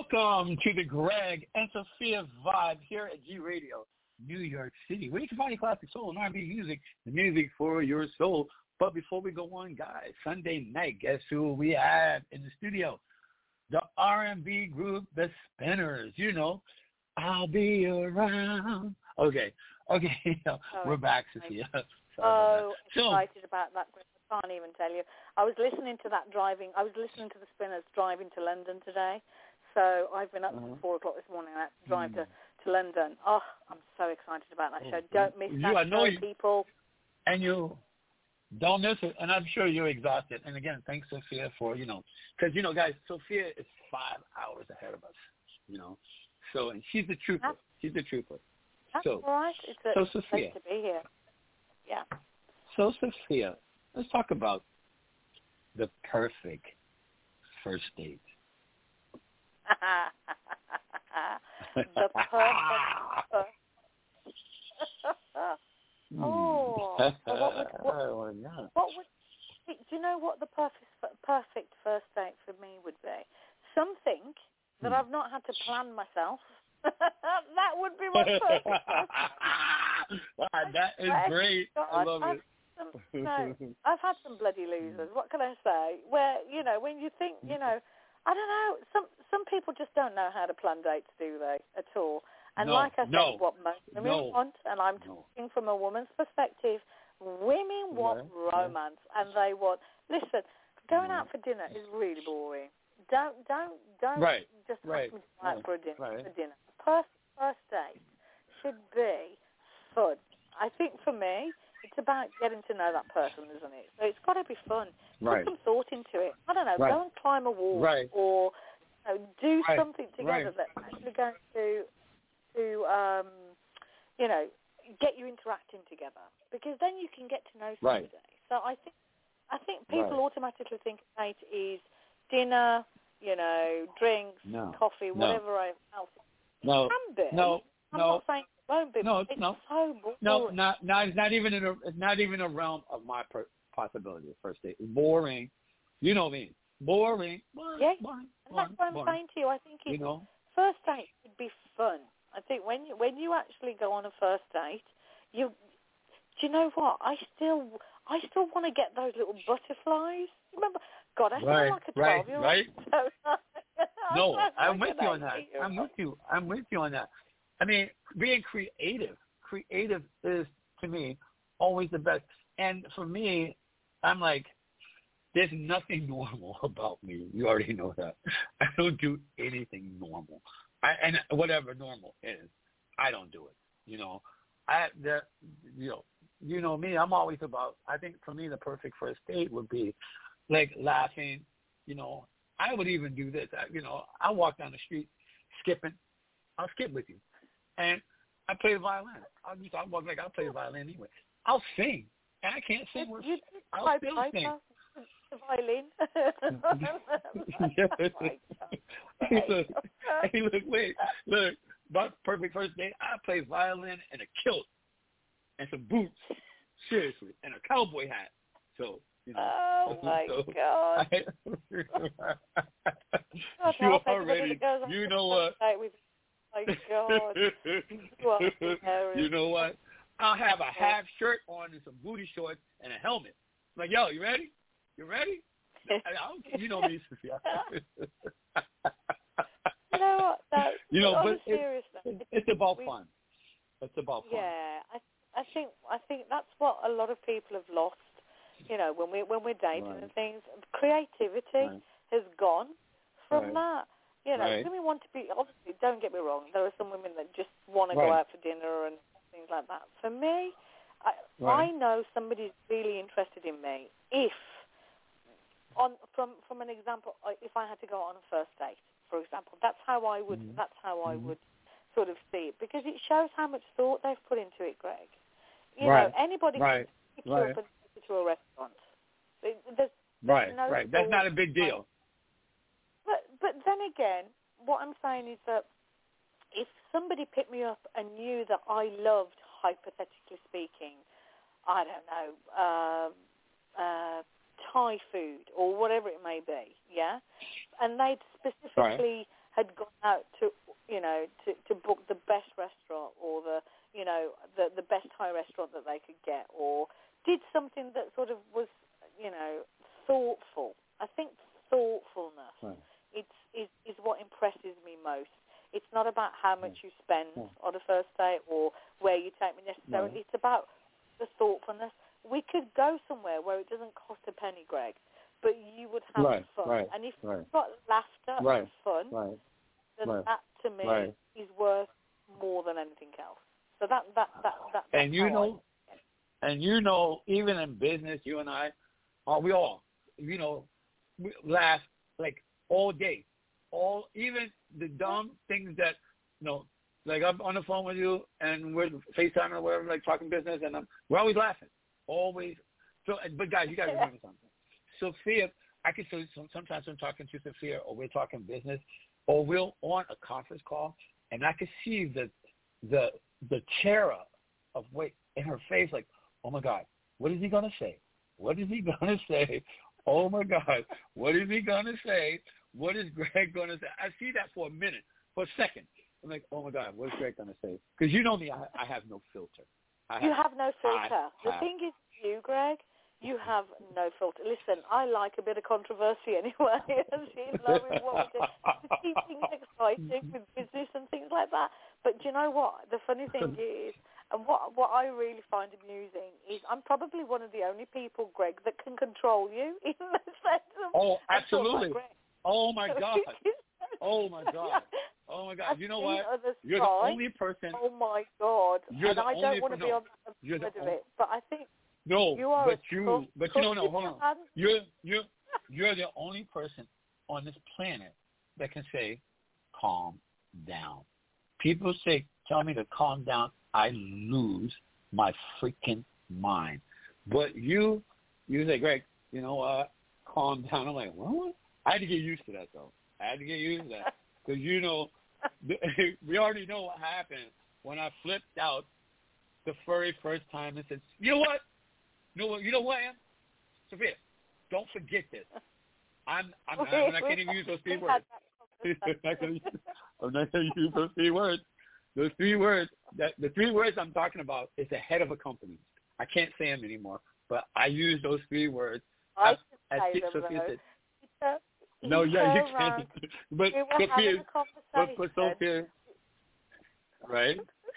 Welcome to the Greg and Sophia Vibe here at G Radio, New York City, where you can find your classic soul and R and B music, the music for your soul. But before we go on, guys, Sunday night, guess who we have in the studio? The R and B group, The Spinners. You know, I'll be around. Okay, okay, we're back, Sophia. Oh, so, excited about that. I can't even tell you. I was listening to that driving. I was listening to the Spinners driving to London today. So I've been up uh-huh. since four o'clock this morning. I had to drive mm. to, to London. Oh, I'm so excited about that show. Don't miss you, that I know show, you, people. And you don't miss it. And I'm sure you're exhausted. And again, thanks, Sophia, for, you know, because, you know, guys, Sophia is five hours ahead of us, you know. So, and she's the trooper. That's, she's the trooper. That's so, all right. It's a so Sophia, place to be here. Yeah. So, Sophia, let's talk about the perfect first date. the perfect. oh, so what would what, oh, yeah. what would do you know what the perfect perfect first date for me would be? Something that hmm. I've not had to plan myself. That would be my perfect. Wow, that is great. God, I love I've, it. Some, no, I've had some bloody losers. What can I say? Where you know when you think you know. I don't know. Some some people just don't know how to plan dates, do they, at all? And no, like I said, no, what most women no, want, and I'm no. talking from a woman's perspective, women want yeah, romance, yeah. and they want. Listen, going yeah. out for dinner is really boring. Don't don't don't right. just right. ask me to go out right. for a dinner. Right. For dinner, first first date should be fun. I think for me. It's about getting to know that person, isn't it? So it's got to be fun. Right. Put some thought into it. I don't know, right. go and climb a wall right. or you know, do right. something together right. that's actually going to, to um, you know, get you interacting together. Because then you can get to know somebody. Right. So I think I think people right. automatically think a date is dinner, you know, drinks, no. coffee, no. whatever else. It no. can be. No. I'm no. not saying it won't be. No. It's no. so boring. No. Not. Not. It's not even in a. It's not even a realm of my per, possibility of first date. It's boring. You know me. Boring. boring yeah. Boring. And that's what I'm boring. saying to you. I think it, you know? first date would be fun. I think when you when you actually go on a first date, you. Do you know what? I still I still want to get those little butterflies. Remember? God, I feel right, like a twelve-year-old. Right. So, no, I'm like with you on that. I'm with you. I'm with you on that. I mean, being creative. Creative is, to me, always the best. And for me, I'm like, there's nothing normal about me. You already know that. I don't do anything normal. I, and whatever normal is, I don't do it. You know, I the you know you know me. I'm always about. I think for me, the perfect first date would be like laughing. You know, I would even do this. I, you know, I walk down the street skipping. I'll skip with you, and I play the violin. I'll just I walk like I'll play the violin anyway. I'll sing, and I can't sing. With, I'll still sing. The violin. hey, look, hey, look, wait, look. My perfect first date, I play violin and a kilt and some boots, seriously, and a cowboy hat. So, you know. Oh my so God! I, you already, you know what? With, my God! You know what? I'll have a half shirt on and some booty shorts and a helmet. Like, yo, you ready? You ready? I, I don't, you know me, Sophia. You know what? No, you know, but serious, it's, it's about we, fun. It's about fun. Yeah, I, I think I think that's what a lot of people have lost. You know, when we when we're dating right. and things, creativity right. has gone from right. that. You know, right. women want to be. Obviously, don't get me wrong. There are some women that just want to right. go out for dinner and things like that. For me, I, right. I know somebody's really interested in me if. On from from an example, if I had to go on a first date, for example, that's how I would mm-hmm. that's how I mm-hmm. would sort of see it, because it shows how much thought they've put into it, Greg. You right. know, anybody right. can pick you right. up and take you to a restaurant. There's, there's right, no right. That's not a big deal. But but then again, what I'm saying is that if somebody picked me up and knew that I loved, hypothetically speaking, I don't know, uh, uh, Thai food or whatever it may be, yeah, and they'd specifically right. had gone out to, you know, to, to book the best restaurant or the, you know, the the best Thai restaurant that they could get, or did something that sort of was, you know, thoughtful. I think thoughtfulness right. it's, is, is what impresses me most. It's not about how much right. you spend right. on a first date or where you take me necessarily. Right. It's about the thoughtfulness. We could go somewhere where it doesn't cost a penny, Greg, but you would have right. fun. Right. And if right. you've got laughter right. and fun, right. then right. that to me right. is worth more than anything else. So that that that that. And you know, I, and you know, even in business, you and I, are we all, you know, we laugh like all day, all even the dumb things that, you know, like I'm on the phone with you and we're FaceTime or whatever, like talking business, and I'm, we're always laughing, always. So, but guys, you got to remember something. Sophia, I can say sometimes I'm talking to Sophia, or we're talking business, or we're on a conference call, and I can see the the the terror of wait in her face, like, oh my God, what is he gonna say? What is he gonna say? Oh my God, what is he gonna say? What is Greg gonna say? I see that for a minute, for a second. I'm like, oh my God, what is Greg gonna say? Because you know me, I, I have no filter. I you have, have no filter. I the have, thing is, you, Greg, you have no filter. Listen, I like a bit of controversy anyway. She's loving what we do. To keep things exciting with business and things like that. But do you know what? The funny thing is, and what what I really find amusing is I'm probably one of the only people, Greg, that can control you in the sense of... Oh, I'm absolutely. Like oh, my God. Oh, my God. Oh, my God. You know what? You're the only person... Oh, my God. You're and the I only don't want to no, be on the you're side the of only, it. But I think No, you are but you... cook, But you cook don't know. Hold on. hand. You're, you're, you're the only person on this planet that can say, calm down. People say, tell me to calm down. I lose my freaking mind. But you, you say, Greg, you know what? Calm down. I'm like, what? I had to get used to that, though. I had to get used to that. Because, you know, we already know what happened when I flipped out the very first time and said, you know what? You know what, you know what I am? Sophia, don't forget this. I'm, I'm, I'm, I'm not going to use those three words. I'm not going to use those three words. Those three words, that the three words I'm talking about is the head of a company. I can't say them anymore, but I use those three words. I I, can say I, them, Sophia though. said, no, yeah, you can't. But we were Sophia, having a but, but conversation. Sophia, right?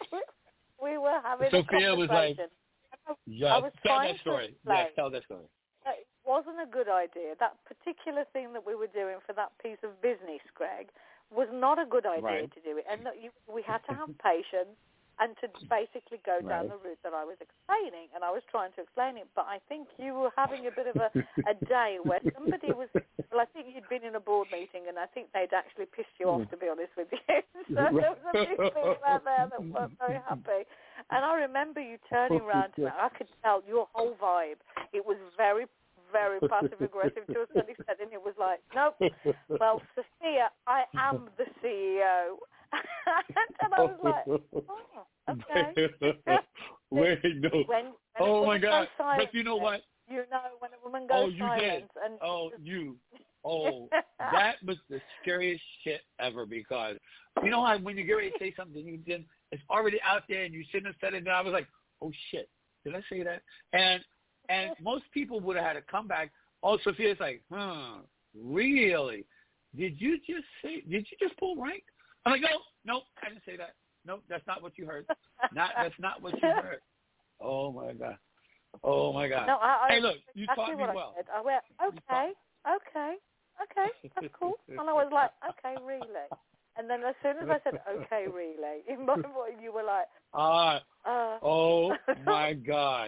we were having Sophia a was like, I, yeah, I was tell trying that story. To Yes, tell that story. It wasn't a good idea. That particular thing that we were doing for that piece of business, Greg, was not a good idea right. to do it. And that you, we had to have patience and to basically go right. down the route that I was explaining. And I was trying to explain it. But I think you were having a bit of a, a day where somebody was, well, I think you'd been in a board meeting and I think they'd actually pissed you off, to be honest with you. So there was a few people out there that weren't very happy. And I remember you turning around to me. I could tell your whole vibe. It was very, very passive-aggressive to a certain extent. And it was like, nope, well, Sophia, I am the C E O. And I was like, oh, okay. Wait, no. When, when oh, my God. Silent, but you know what? You know, when a woman goes oh, you silent. Did. And oh, you. Oh, that was the scariest shit ever because, you know how when you get ready to say something, you didn't, it's already out there and you shouldn't have said it. And I was like, oh, shit. Did I say that? And and most people would have had a comeback. Oh, Sophia's like, huh, really? Did you just say, did you just pull rank? I'm like, no, no, I didn't say that. No, that's not what you heard. Not That's not what you heard. Oh, my God. Oh, my God. No, I, I, hey, look, you taught me what well. I, said. I went, okay, okay, okay, that's cool. And I was like, okay, really? And then as soon as I said, okay, really, in my voice, you were like, uh, uh. oh, my God.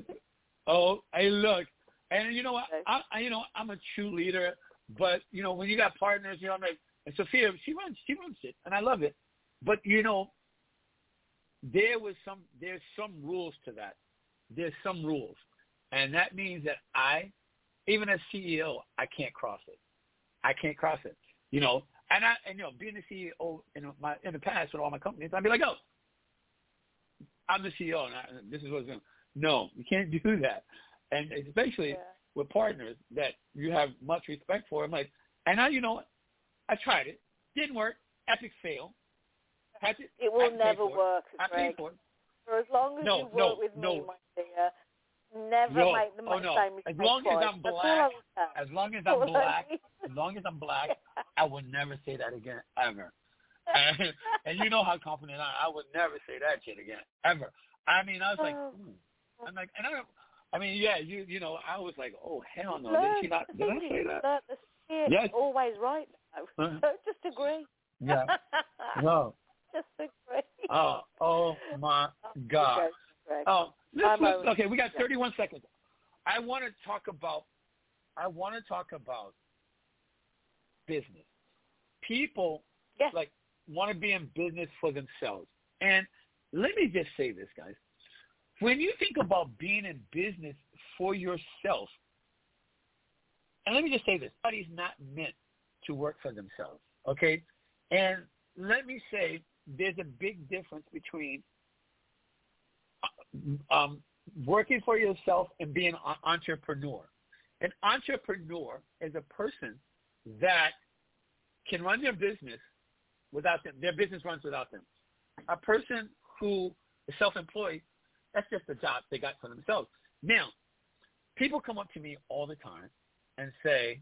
Oh, hey, look. And you know what? I, I, you know, I'm a true leader, but, you know, when you got partners, you know, I'm like, and Sophia, she runs, she runs it, and I love it. But, you know, there was some, there's some rules to that. There's some rules. And that means that I, even as C E O, I can't cross it. I can't cross it. You know, and I, and you know, being the C E O in my in the past with all my companies, I'd be like, oh, I'm the C E O, and, I, and this is what's going. No, you can't do that. And especially yeah. with partners that you have much respect for. I'm like, and I, you know what? I tried it. Didn't work. Epic fail. Had to, it will never work, I Greg. for, it. for as long as no, you work no, with no. me, my dear, never no. make the oh, no. same mistake As long twice. as I'm That's black, all as long as That's I'm all I black, need. as long as I'm black, I will never say that again, ever. And, and you know how confident I am. I would never say that shit again, ever. I mean, I was like, ooh. I'm like, and I don't, I mean, yeah, you you know, I was like, oh, hell no. Did she not, did I say that? The, the yes. always right, though. Uh-huh. So just agree. Yeah. No. Just agree. Oh, oh, my God. Oh, let's, let's, okay, we got thirty-one seconds. I want to talk about, I want to talk about business. People, yes. like, want to be in business for themselves. And let me just say this, guys. When you think about being in business for yourself, and let me just say this, everybody's not meant to work for themselves, okay? And let me say there's a big difference between um, working for yourself and being an entrepreneur. An entrepreneur is a person that can run their business without them. Their business runs without them. A person who is self-employed, that's just a job they got for themselves. Now, people come up to me all the time and say,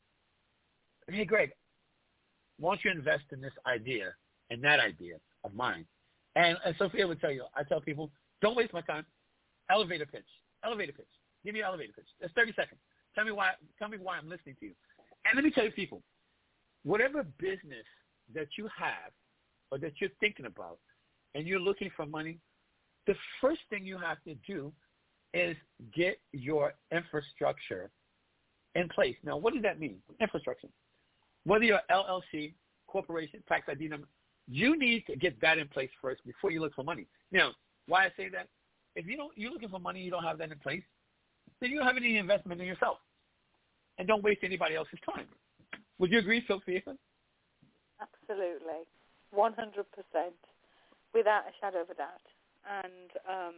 hey, Greg, why don't you invest in this idea and that idea of mine? And, and Sophia would tell you, I tell people, don't waste my time. Elevator pitch. Elevator pitch. Give me an elevator pitch. That's thirty seconds. Tell me why, tell me why I'm listening to you. And let me tell you, people, whatever business that you have or that you're thinking about and you're looking for money, the first thing you have to do is get your infrastructure in place. Now, what does that mean, infrastructure? Whether you're L L C, corporation, tax I D number, you need to get that in place first before you look for money. Now, why I say that? If you don't, you're looking for money, you don't have that in place, then you don't have any investment in yourself. And don't waste anybody else's time. Would you agree, Sophia? Absolutely. one hundred percent. Without a shadow of a doubt. And um,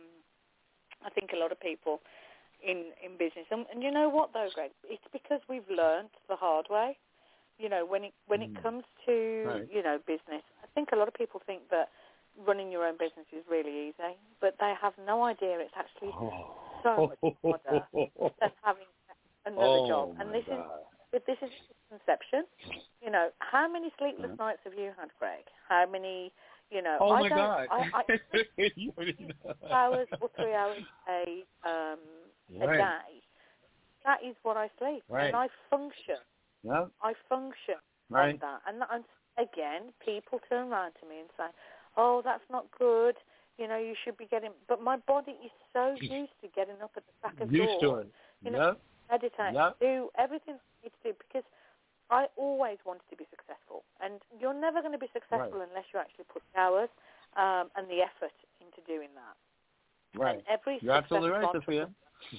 I think a lot of people in, in business, and, and you know what though, Greg? It's because we've learned the hard way. You know, when it when it comes to right. you know business, I think a lot of people think that running your own business is really easy, but they have no idea it's actually oh. so much harder than having another oh, job. And this God. is this is conception. You know, how many sleepless yeah. nights have you had, Greg? How many? You know, oh I my don't, God. I, I, you two hours or three hours a um, right. a day. That is what I sleep, right. and I function. Yep. I function right. on that, and, and again, people turn around to me and say, "Oh, that's not good. You know, you should be getting." But my body is so used to getting up at the crack of used dawn. to it. You know, yep. meditate, yep. do everything I need to do because I always wanted to be successful, and you're never going to be successful right. unless you actually put the hours um, and the effort into doing that. Right. And every You're absolutely right, Sophia.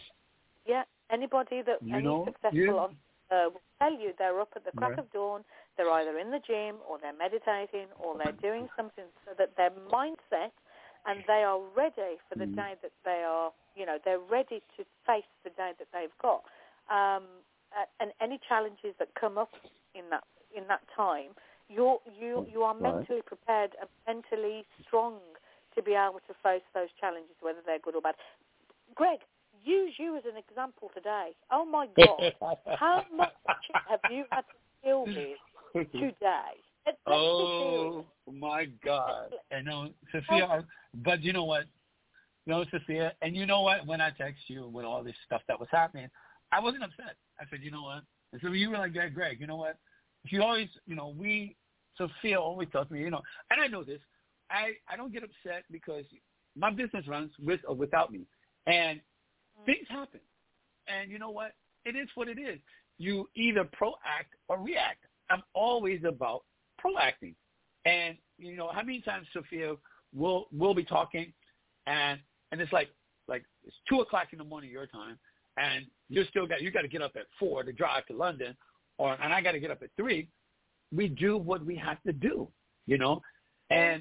Yeah, anybody that you any know, successful you... on uh, will tell you they're up at the crack right. of dawn. They're either in the gym or they're meditating or they're doing something so that their mindset and they are ready for the mm. day that they are. You know, they're ready to face the day that they've got. Um, Uh, and any challenges that come up in that in that time, you're, you you are mentally right. prepared and mentally strong to be able to face those challenges, whether they're good or bad. Greg, use you as an example today. Oh my God, how much have you had to deal with today? Let's, let's oh my God! I know, Sophia. But you know what? You know, Sophia, and you know what? When I text you with all this stuff that was happening, I wasn't upset. I said, you know what? And so you were like, Greg, Greg, you know what? She always, you know, we, Sophia always tells me, you know, and I know this. I, I don't get upset because my business runs with or without me. And things happen. And you know what? It is what it is. You either proact or react. I'm always about proacting. And, you know, how many times, Sophia, we'll, we'll be talking and, and it's like, like it's two o'clock in the morning your time. And you still got you got to get up at four to drive to London, or and I got to get up at three. We do what we have to do, you know. And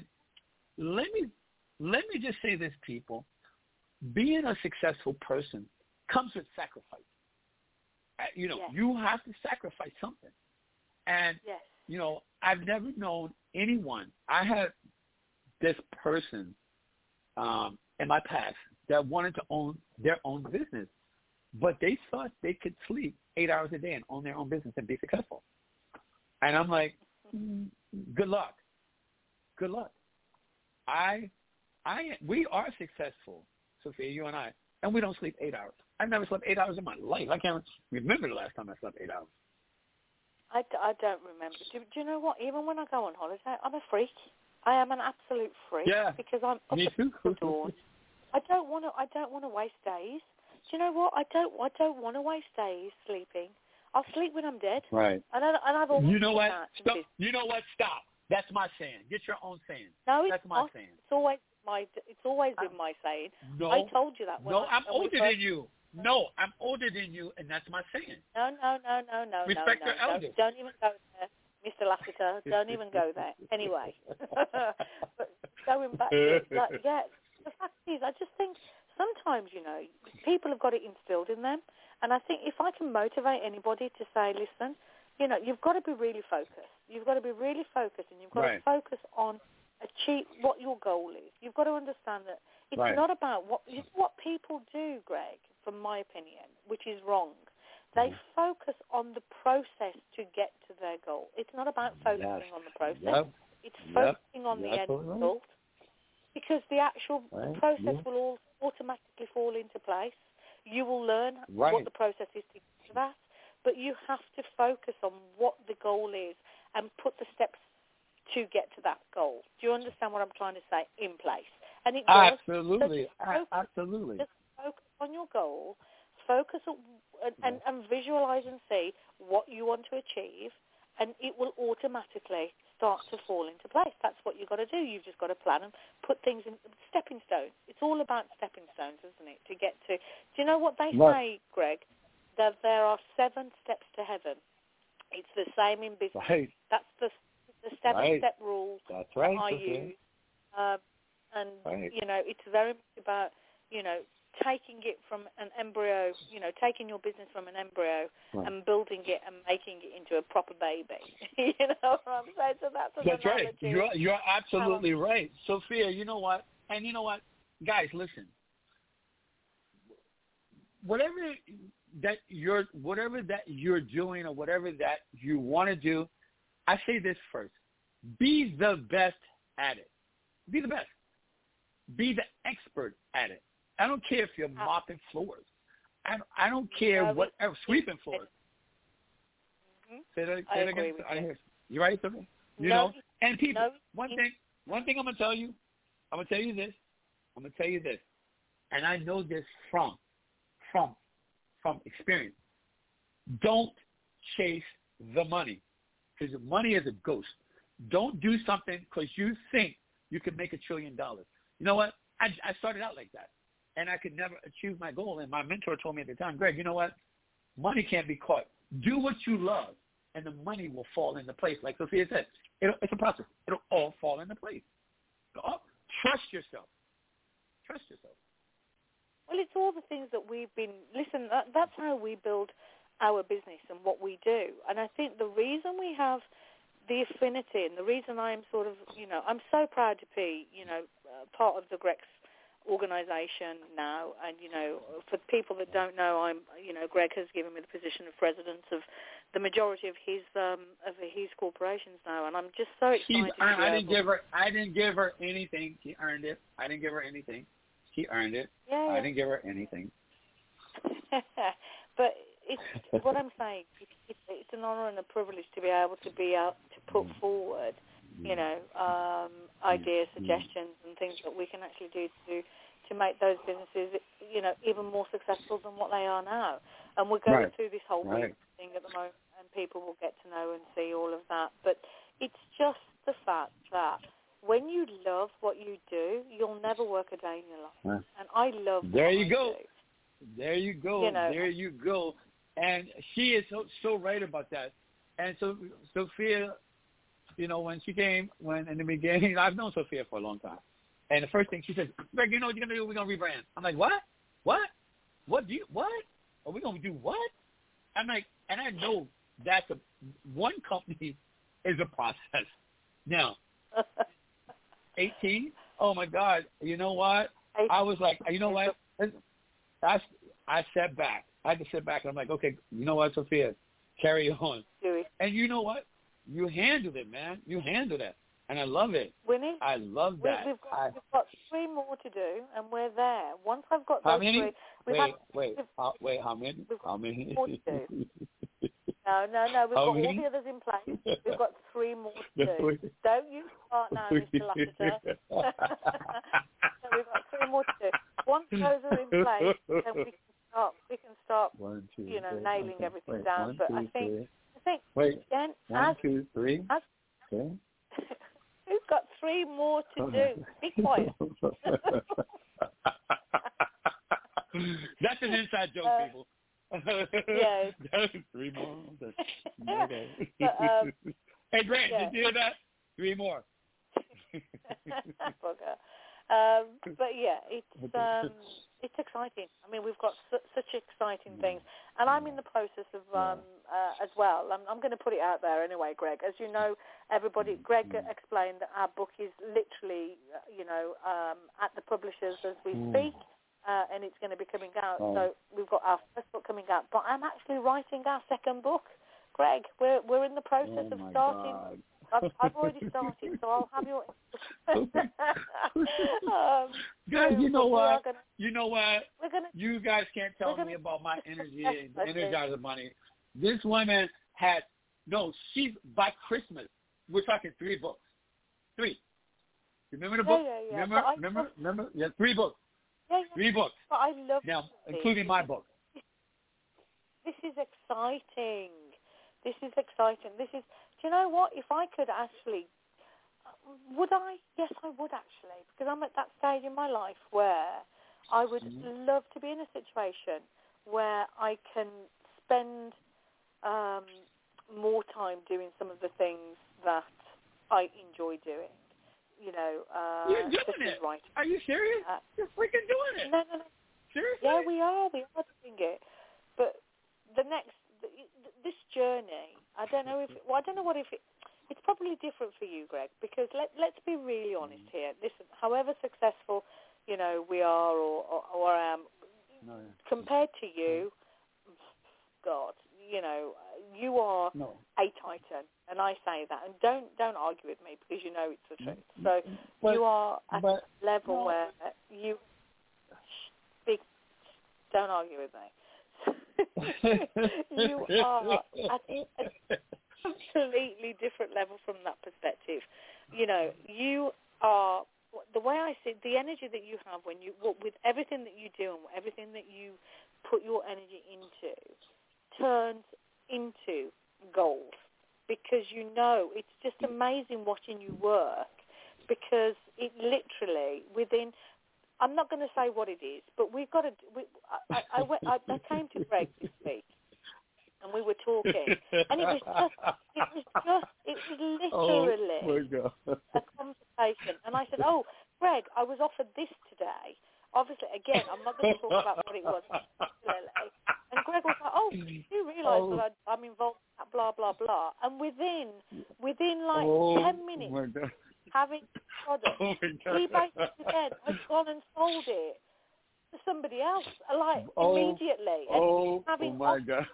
let me let me just say this, people: being a successful person comes with sacrifice. You know, yes. you have to sacrifice something. And yes. you know, I've never known anyone. I had this person um, in my past that wanted to own their own business, but they thought they could sleep eight hours a day and own their own business and be successful. And I'm like, mm, good luck. Good luck. I, I, we are successful, Sophia, you and I, and we don't sleep eight hours. I've never slept eight hours in my life. I can't remember the last time I slept eight hours. I, I don't remember. Do, do you know what? Even when I go on holiday, I'm a freak. I am an absolute freak. Yeah, because I'm up me at too. the dawn. I don't want to. I don't want to waste days. Do you know what? I don't. I don't want to waste days sleeping. I'll sleep when I'm dead. Right. And, I, and I've always You know what? that Stop. You know what? Stop. That's my saying. Get your own saying. No, it's That's my not. saying. It's always my. It's always been my saying. No. I told you that. When no, I, I'm when older we first, than you. No, I'm older than you, and that's my saying. No, no, no, no, no, Respect no, your no. elders. Don't, don't even go there, Mister Lassiter. Don't even go there. Anyway, but going back to it, like, yeah, the fact is, I just think sometimes, you know, people have got it instilled in them, and I think if I can motivate anybody to say, listen, you know, you've got to be really focused. You've got to be really focused, and you've got right. to focus on achieve what your goal is. You've got to understand that it's right. not about what it's what people do, Greg, from my opinion, which is wrong. They mm-hmm. focus on the process to get to their goal. It's not about focusing yes. on the process. Yep. It's yep. focusing on You're the end right. result, because the actual right. process yeah. will all automatically fall into place. You will learn right. what the process is to get to that, but you have to focus on what the goal is and put the steps to get to that goal. Do you understand what I'm trying to say? In place. And it does. Absolutely. So focus, Absolutely. Just focus on your goal, focus on, and, and, and visualize and see what you want to achieve, and it will automatically start to fall into place. That's what you've got to do. You've just got to plan and put things in stepping stones. It's all about stepping stones, isn't it, to get to... Do you know what they right. say, Greg? That there are seven steps to heaven. It's the same in business. Right. That's the the seven-step right. rule That's right. that I okay. use. Um, and, right. you know, it's very much about, you know, taking it from an embryo, you know, taking your business from an embryo right. and building it and making it into a proper baby. You know what I'm saying? So that's an That's analogy. right. You're, you're absolutely right. Sophia, you know what? And you know what? Guys, listen. Whatever that you're, whatever that you're doing or whatever that you want to do, I say this first. Be the best at it. Be the best. Be the expert at it. I don't care if you're mopping floors. I, I don't care no, what, uh, sweeping floors. Mm-hmm. Say that, say I that agree again. with I you. hear you right, Sophia? You no, know? And people, no, one thing, one thing I'm going to tell you, I'm going to tell you this. I'm going to tell you this. And I know this from, from, from experience. Don't chase the money, because money is a ghost. Don't do something because you think you can make a trillion dollars. You know what? I, I started out like that, and I could never achieve my goal. And my mentor told me at the time, Greg, you know what? Money can't be caught. Do what you love, and the money will fall into place. Like Sophia said, it'll, it's a process. It'll all fall into place. Oh, trust yourself. Trust yourself. Well, it's all the things that we've been, listen, that, that's how we build our business and what we do. And I think the reason we have the affinity and the reason I'm sort of, you know, I'm so proud to be, you know, uh, part of the Grex organization now. And, you know, for people that don't know, I'm, you know, Greg has given me the position of president of the majority of his um, of his corporations now. And I'm just so excited. She's, to I, be I able didn't give her. I didn't give her anything. She earned it. I didn't give her anything. She earned it. Yeah, yeah. I didn't give her anything. But it's what I'm saying. It's, it's, it's an honor and a privilege to be able to be out to put forward, you know, um, ideas, suggestions, and things that we can actually do to to make those businesses, you know, even more successful than what they are now. And we're going right. through this whole right. thing at the moment, and people will get to know and see all of that. But it's just the fact that when you love what you do, you'll never work a day in your life. Huh. And I love there what you I go. do. There you go. You know, there you go. And she is so, so right about that. And so Sophia, you know, when she came, when in the beginning, I've known Sophia for a long time. And the first thing she said, Greg, you know what you're going to do? We're going to rebrand. I'm like, what? What? What do you, what? Are we going to do what? I'm like, and I know that's a, one company is a process. Now, eighteen. Oh my God! You know what? I was like, you know what? I I sat back. I had to sit back, and I'm like, okay, you know what, Sophia? Carry on. And you know what? You handled it, man. You handled it. And I love it. Winnie, I love that. We, we've, got, I, we've got three more to do, and we're there. Once I've got how those many? three... We've wait, had, wait, we've, how, wait, how many? We've How many? More to do. No, no, no. We've how got many? all the others in place. We've got three more to do. Don't you start now, Mister Lassiter. So we've got three more to do. Once those are in place, then we can start. We can start. One, two, you know, three, nailing okay. everything wait, down. One, but two, I think, three. I think. Wait. Again, one, as, two, three. As, okay. We've got three more to do. Be quiet. That's an inside joke, uh, people. Yeah. Three more. Okay. But, um, hey, Grant, yeah. did you hear that? Three more. um, but yeah, it's um, it's exciting. I mean, we've got su- such exciting things, and I'm in the process of um, uh, as well. I'm, I'm going to put it out there anyway, Greg. As you know, everybody. Greg explained that our book is literally, you know, um, at the publishers as we speak. Uh, and it's going to be coming out. Oh. So we've got our first book coming out, but I'm actually writing our second book, Greg. We're we're in the process oh of starting. I've, I've already started, so I'll have your. um, guys, you know what? Gonna, you know what? We're gonna, you guys can't tell gonna, me about my energy and the Energizer Bunny. This woman had no. She's by Christmas. We're talking three books. Three. Remember the book? Yeah, yeah, yeah. Remember? I, remember? I, remember? Yeah, three books. Yeah, yeah. Three books. But I love now, this. including my book. This is exciting. This is exciting. This is. Do you know what? If I could actually, would I? Yes, I would actually, because I'm at that stage in my life where I would mm-hmm. love to be in a situation where I can spend um, more time doing some of the things that I enjoy doing. You know, uh, you're doing it. Right. Are you serious? Uh, you're freaking doing it. No, no, no. Seriously? Yeah, we are. We are doing it. But the next, this journey, I don't know if, it, well, I don't know what if it, it's probably different for you, Greg, because let, let's be really honest here. Listen, however successful, you know, we are or, or, or I am, no, yeah. compared to you, God, you know, you are no. a titan, and I say that, and don't don't argue with me because you know it's the truth. So but, you are at but, a level no. where you speak. Don't argue with me. You are at a completely different level from that perspective. You know, you are the way I see it, the energy that you have when you with everything that you do and everything that you put your energy into turns into gold, because you know it's just amazing watching you work, because it literally within, I'm not going to say what it is, but we've got to, we, I, I, I, I, I came to Greg this week and we were talking and it was just, it was just, it was literally oh a conversation, and I said, oh, Greg, I was offered this today. Obviously, again, I'm not going to talk about what it was particularly. And Greg was like, oh, you realise oh. that I, I'm involved in that, blah, blah, blah. And within, within like oh, ten minutes, oh having product, oh he basically said, I've gone and sold it to somebody else, like, oh. immediately. And oh, having oh, my God.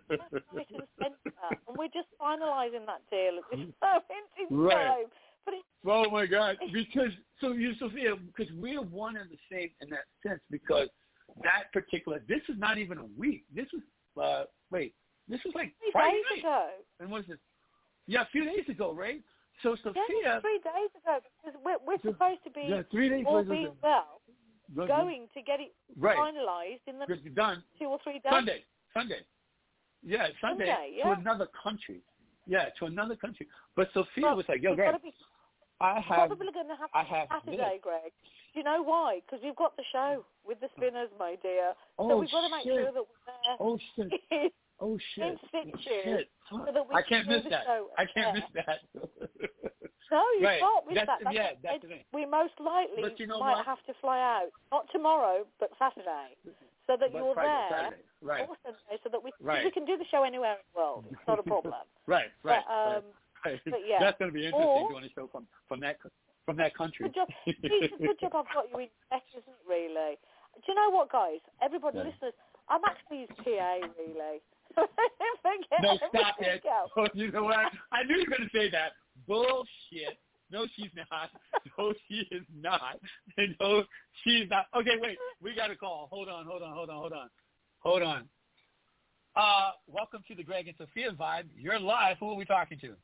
And we're just finalising that deal at this moment in right. time. But it's, oh, my God. Because, so you, Sophia, because we're one and the same in that sense, because that particular, this is not even a week. This is, uh, wait, this is like three Friday days night. ago. And what is it? Yeah, a few days ago, right? So, Sophia. Yeah, three days ago. Because we're, we're so, supposed to be, yeah, three days all being well, right. going to get it right. finalised in the done. two or three days. Sunday. Sunday. Yeah, Sunday, Sunday yeah. to another country. Yeah, to another country. But Sophia well, was like, yo, Greg, be, I have, probably going to have I have Saturday, this. Greg. Do you know why? Because we've got the show with the spinners, my dear. Oh, so we've got to make shit. sure that we're there. Oh, shit. Oh, shit. In situ, shit. so that we I can't can miss do that. the show I can't there. miss that. No, you right. can't miss that's, that. That's yeah, that's the thing. We most likely but you know might what? have to fly out, not tomorrow, but Saturday, so that but you're Friday, there. Saturday. Right. Or Sunday, so that we, right. we can do the show anywhere in the world. It's not a problem. right, right, but, um, right. But yeah. That's going to be interesting or, doing a show from, from that from that country. Good job. It's a good job I've got you in tech, isn't it, really? Do you know what, guys? Everybody, Yeah. listeners, I'm actually his P A, really. No, stop it. Oh, you know what? I knew you were going to say that. Bullshit. No, she's not. No, she is not. No, she's not. Okay, wait. We got a call. Hold on, hold on, hold on, hold on. Hold on. Uh, welcome to the Greg and Sophia Vibe. You're live. Who are we talking to?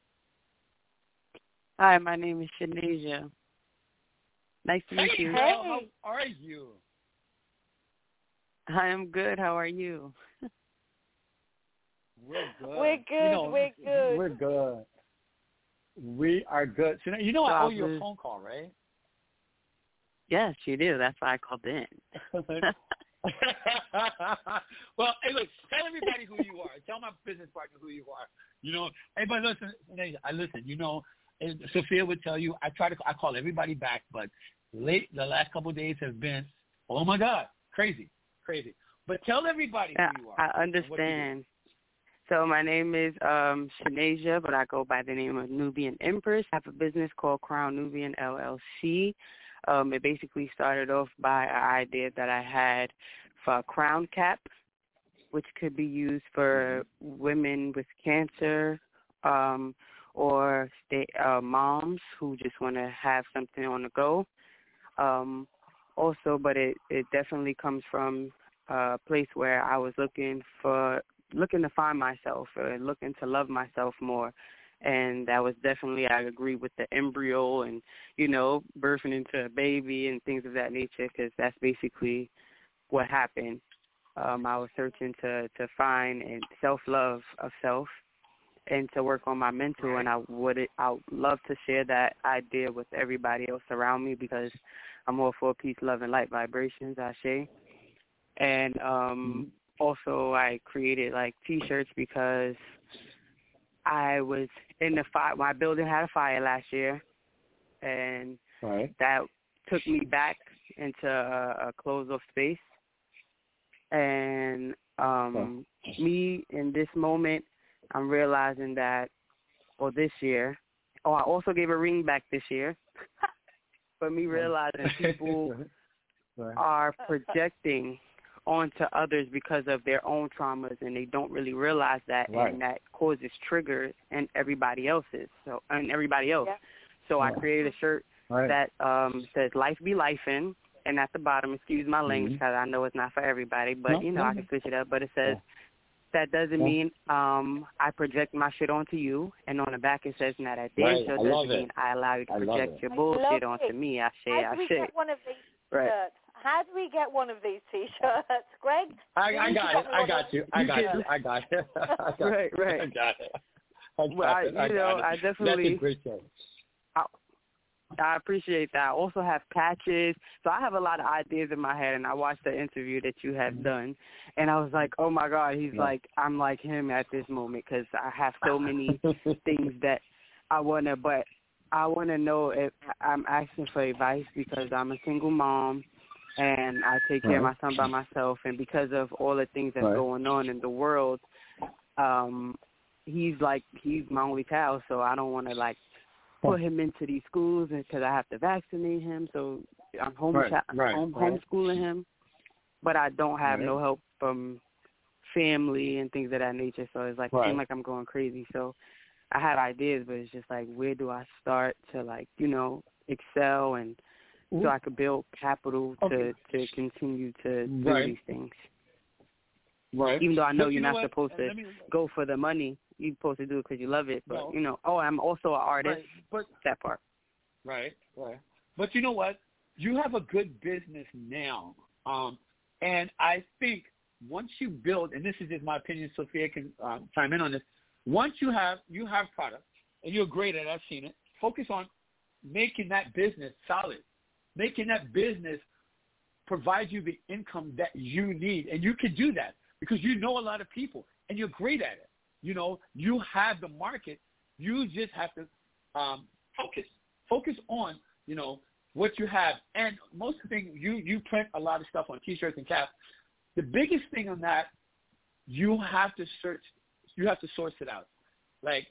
Hi, my name is Shanasia. Nice to meet Hey, you. girl, how are you? I am good. How are you? We're good. We're good. You know, we're good. We're good. We are good. So, you know, I owe you a phone call, right? Yes, you do. That's why I called in. Well, hey, look, tell everybody who you are. Tell my business partner who you are. You know, everybody listen. I listen. You know, and Sophia would tell you. I try to. I call everybody back, but late the last couple of days have been, oh my God, crazy, crazy. But tell everybody Yeah, who you are. I understand. So my name is um, Shanasia, but I go by the name of Nubian Empress. I have a business called Crown Nubian L L C. Um, it basically started off by an idea that I had for a crown cap, which could be used for women with cancer um, or stay, uh, moms who just want to have something on the go. Um, also, but it, it definitely comes from a place where I was looking for looking to find myself or looking to love myself more. And that was definitely, I agree with the embryo and, you know, birthing into a baby and things of that nature, because that's basically what happened. Um, I was searching to, to find and self-love of self and to work on my mental, and I would I would love to share that idea with everybody else around me, because I'm all for peace, love, and light vibrations, I say. And um, also I created, like, T-shirts because I was in the fire. My building had a fire last year, and right. that took me back into a, a closed-off space. And um, oh. me, in this moment, I'm realizing that, or this year, oh, I also gave a ring back this year, but me realizing people right. are projecting onto others because of their own traumas, and they don't really realize that, right. and that causes triggers and everybody else's, so and everybody else. Yeah. So yeah. I created a shirt right. that um, says "Life be lifin'," and at the bottom, excuse my language, because mm-hmm. I know it's not for everybody, but no, you know no. I can switch it up. But it says yeah. that doesn't yeah. mean um, I project my shit onto you, and on the back it says "Not that damn right. sure I doesn't it. mean I allow you to I project your bullshit onto it. me." I say, How I do we say. get one of these right. shirts? How do we get one of these T-shirts, Greg? I, I got it. I got you. I got you. I got it. Right, right. I got it. I got well, I, it. I you know, it. I definitely. That's a great show. I, I appreciate that. I also have patches, so I have a lot of ideas in my head. And I watched the interview that you have done, and I was like, "Oh my God, he's yeah. like I'm like him at this moment," because I have so many things that I wanna, but. I want to know if I'm asking for advice because I'm a single mom and I take care right. of my son by myself. And because of all the things that's right. going on in the world, um, he's like, he's my only child. So I don't want to like put him into these schools because I have to vaccinate him. So I'm home, right. chi- Right. home right. homeschooling him, but I don't have right. no help from family and things of that nature. So it's like, right. it seems like I'm going crazy. So I have ideas, but it's just like, where do I start to, like, you know, excel and Ooh. so I could build capital okay. to, to continue to do right. these things. Right. Even though I know but you're you know not what? supposed to me... go for the money. You're supposed to do it because you love it. But, no. you know, oh, I'm also an artist. Right. But, that part. Right, right. But you know what? You have a good business now. Um, and I think once you build, and this is just my opinion, Sophia can um, chime in on this, Once you have you have product, and you're great at it, I've seen it, focus on making that business solid, making that business provide you the income that you need. And you can do that because you know a lot of people, and you're great at it. You know, you have the market. You just have to um, focus. Focus on, you know, what you have. And most of the thing, you, you print a lot of stuff on T-shirts and caps. The biggest thing on that, you have to search You have to source it out. Like,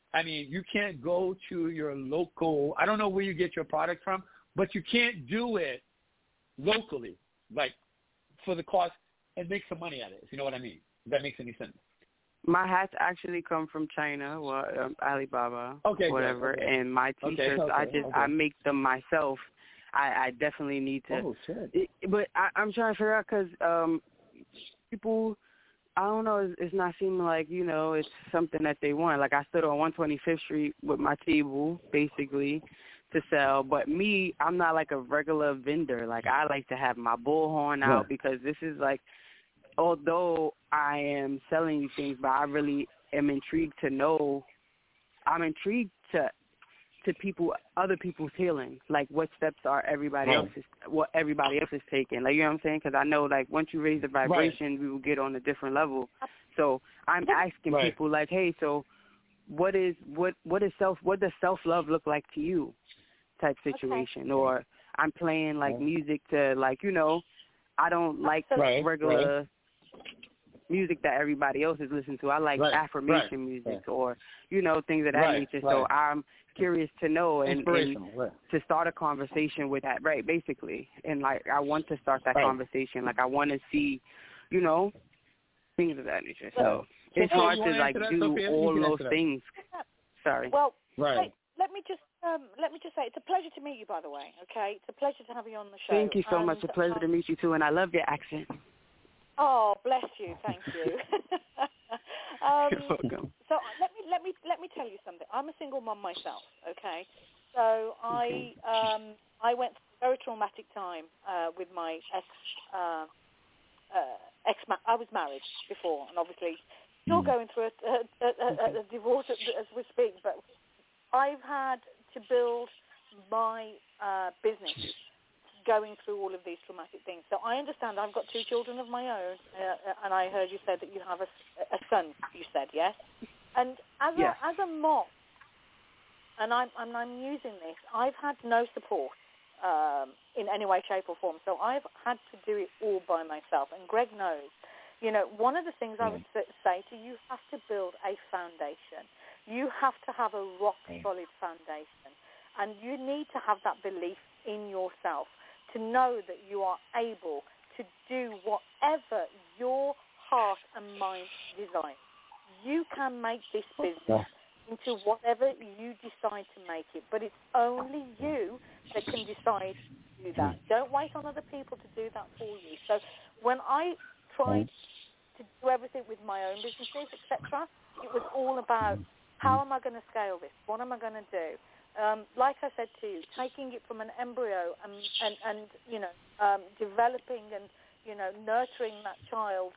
I mean, you can't go to your local, I don't know where you get your product from, but you can't do it locally, like for the cost and make some money at it, if you know what I mean. If that makes any sense. My hats actually come from China, well, um, Alibaba, okay, whatever, okay. and my T-shirts, okay, okay, I just okay. I make them myself. I, I definitely need to. Oh shit! It, but I, I'm trying to figure out because um, people, I don't know, it's, it's not seeming like you know it's something that they want. Like I stood on one twenty-fifth Street with my table, basically, to sell. But me, I'm not like a regular vendor. Like I like to have my bullhorn out yeah. because this is like. Although I am selling you things, but I really am intrigued to know, I'm intrigued to to people, other people's healing, like what steps are everybody right. else's, what everybody else is taking. Like, you know what I'm saying? Because I know, like, once you raise the vibration, right. we will get on a different level. So I'm asking right. people, like, hey, so what is, what, what is self, what does self-love look like to you type situation? Okay. Or I'm playing, like, right. music to, like, you know, I don't like right. regular... Right. music that everybody else is listening to. I like right, affirmation right, music right. or, you know, things of that right, nature. Right. So I'm curious to know and, and right. to start a conversation with that, right, basically. And, like, I want to start that right. conversation. Like, I want to see, you know, things of that nature. So well, it's well, hard to, like, that, do Sophia? all those that. things. Sorry. Well, right. hey, let me just um, let me just say, it's a pleasure to meet you, by the way, okay? It's a pleasure to have you on the show. Thank you so and, much. It's a pleasure um, to meet you, too, and I love your accent. Oh, bless you. Thank you. um, You're welcome. So let me let me let me tell you something. I'm a single mom myself. Okay, so I um, I went through a very traumatic time uh, with my ex uh, uh, ex. I was married before, and obviously still going through a, a, a, a divorce as we speak. But I've had to build my uh, business. Going through all of these traumatic things. So I understand I've got two children of my own, uh, and I heard you said that you have a, a son, you said, yes? And as, yes. a, as a mom, and I'm, and I'm using this, I've had no support um, in any way, shape or form. So I've had to do it all by myself. And Greg knows, you know, one of the things I would say to you, you have to build a foundation. You have to have a rock-solid foundation. And you need to have that belief in yourself, to know that you are able to do whatever your heart and mind desire. You can make this business into whatever you decide to make it, but it's only you that can decide to do that. Don't wait on other people to do that for you. So when I tried to do everything with my own businesses, et cetera, it was all about how am I going to scale this? What am I going to do? Um, like I said to you, taking it from an embryo and, and, and you know, um, developing and, you know, nurturing that child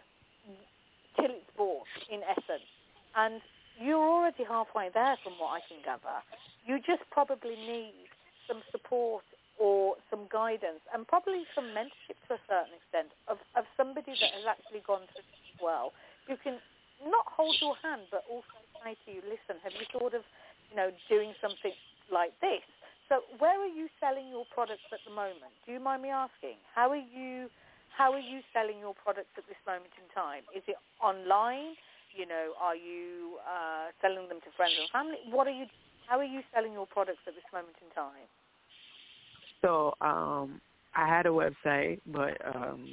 till it's born, in essence. And you're already halfway there from what I can gather. You just probably need some support or some guidance and probably some mentorship to a certain extent of, of somebody that has actually gone through it as well, who can not hold your hand but also say to you, listen, have you thought of, you know, doing something like this? So where are you selling your products at the moment? Do you mind me asking? How are you how are you selling your products at this moment in time? Is it online? You know, are you uh, selling them to friends and family? What are you how are you selling your products at this moment in time? So um, I had a website, but um,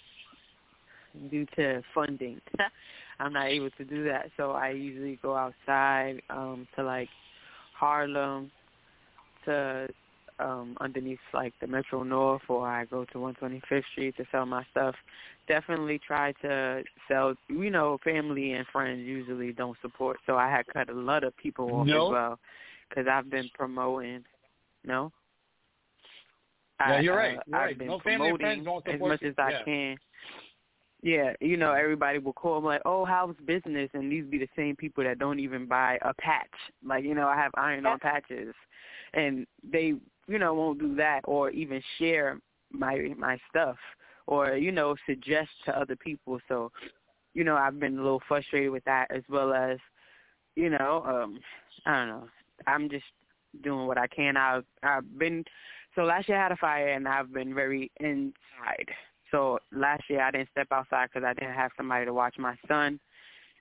due to funding, I'm not able to do that. So I usually go outside um, to like Harlem, to um, underneath like the Metro North, or I go to one twenty-fifth Street to sell my stuff. Definitely try to sell. You know, family and friends usually don't support, so I had cut a lot of people off no. as well because I've been promoting. No. Yeah, I, you're right. Uh, You're I've right. been No family and friends promoting don't as support much you. as I yeah. can. Yeah, you know, everybody will call me like, oh, how's business? And these be the same people that don't even buy a patch. Like, you know, I have iron-on patches, and they, you know, won't do that or even share my my stuff or, you know, suggest to other people. So, you know, I've been a little frustrated with that as well as, you know, um, I don't know. I'm just doing what I can. I've, I've been, so last year I had a fire, and I've been very inside. So last year I didn't step outside because I didn't have somebody to watch my son,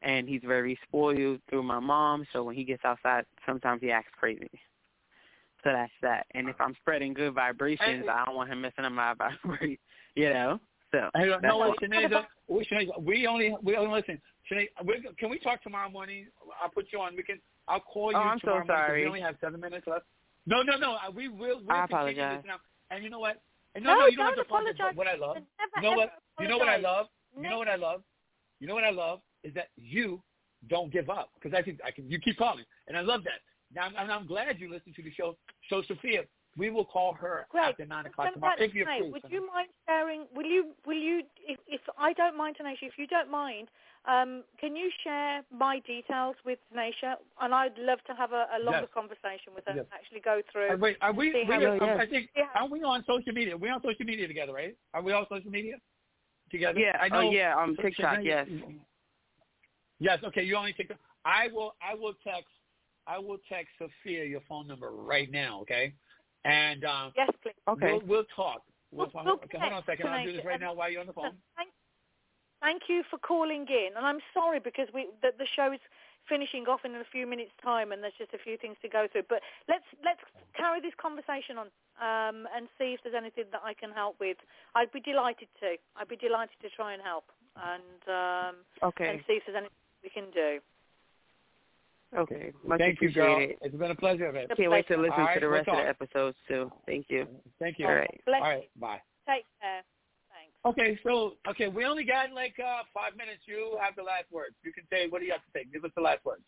and he's very spoiled through my mom. So when he gets outside, sometimes he acts crazy. So that's that. And if I'm spreading good vibrations, I don't want him messing up my vibration, you know. So hey, that's no, Sinead, we, we only we only listen. Sinead, can we talk tomorrow morning? I'll put you on. We can. I'll call you oh, I'm tomorrow so sorry. morning. We only have seven minutes left. No, no, no. We will. We'll I continue apologize. this now. And you know what? And no, no, no, you don't, don't have to apologize. What I love. Never, you know what? You know what I apologize. love. You know what I love. You know what I love is that you don't give up, because I think I can. You keep calling, and I love that. Now, I'm, I'm glad you listened to the show. So, Sophia, we will call her Great. after nine o'clock tomorrow. If you're free. Would you mind sharing? Will you? Will you? If, if I don't mind, Tanisha, if you don't mind, um, can you share my details with Tanisha? And I'd love to have a, a longer yes. conversation with her. Yes. Actually, go through. Uh, wait, are we? we how, are, yes. I think. Are we on social media? We're on social media together, right? Are we on social media together? Yeah. I know. Oh, yeah. Um, TikTok. Yes. Yes. Okay. You only TikTok. I will. I will text. I will text Sophia your phone number right now. Okay. And um, yes, please. Okay. We'll, we'll talk. We'll, We'll, we'll okay, hold on a second. Tanisha. I'll do this right now while you're on the phone. Thank, thank you for calling in, and I'm sorry because we the, the show is finishing off in a few minutes' time, and there's just a few things to go through. But let's let's carry this conversation on um, and see if there's anything that I can help with. I'd be delighted to. I'd be delighted to try and help and um, okay. and see if there's anything we can do. Okay. Much Thank you, girl. appreciated. It's been a pleasure. Man. Can't wait to listen right, to the we'll rest of talk. the episodes too. Thank you. Thank you. All right. Bless All right. Bye. Take care. Thanks. Okay, so okay, we only got like uh, five minutes. You have the last word. You can say what do you have to say. Give us the last word.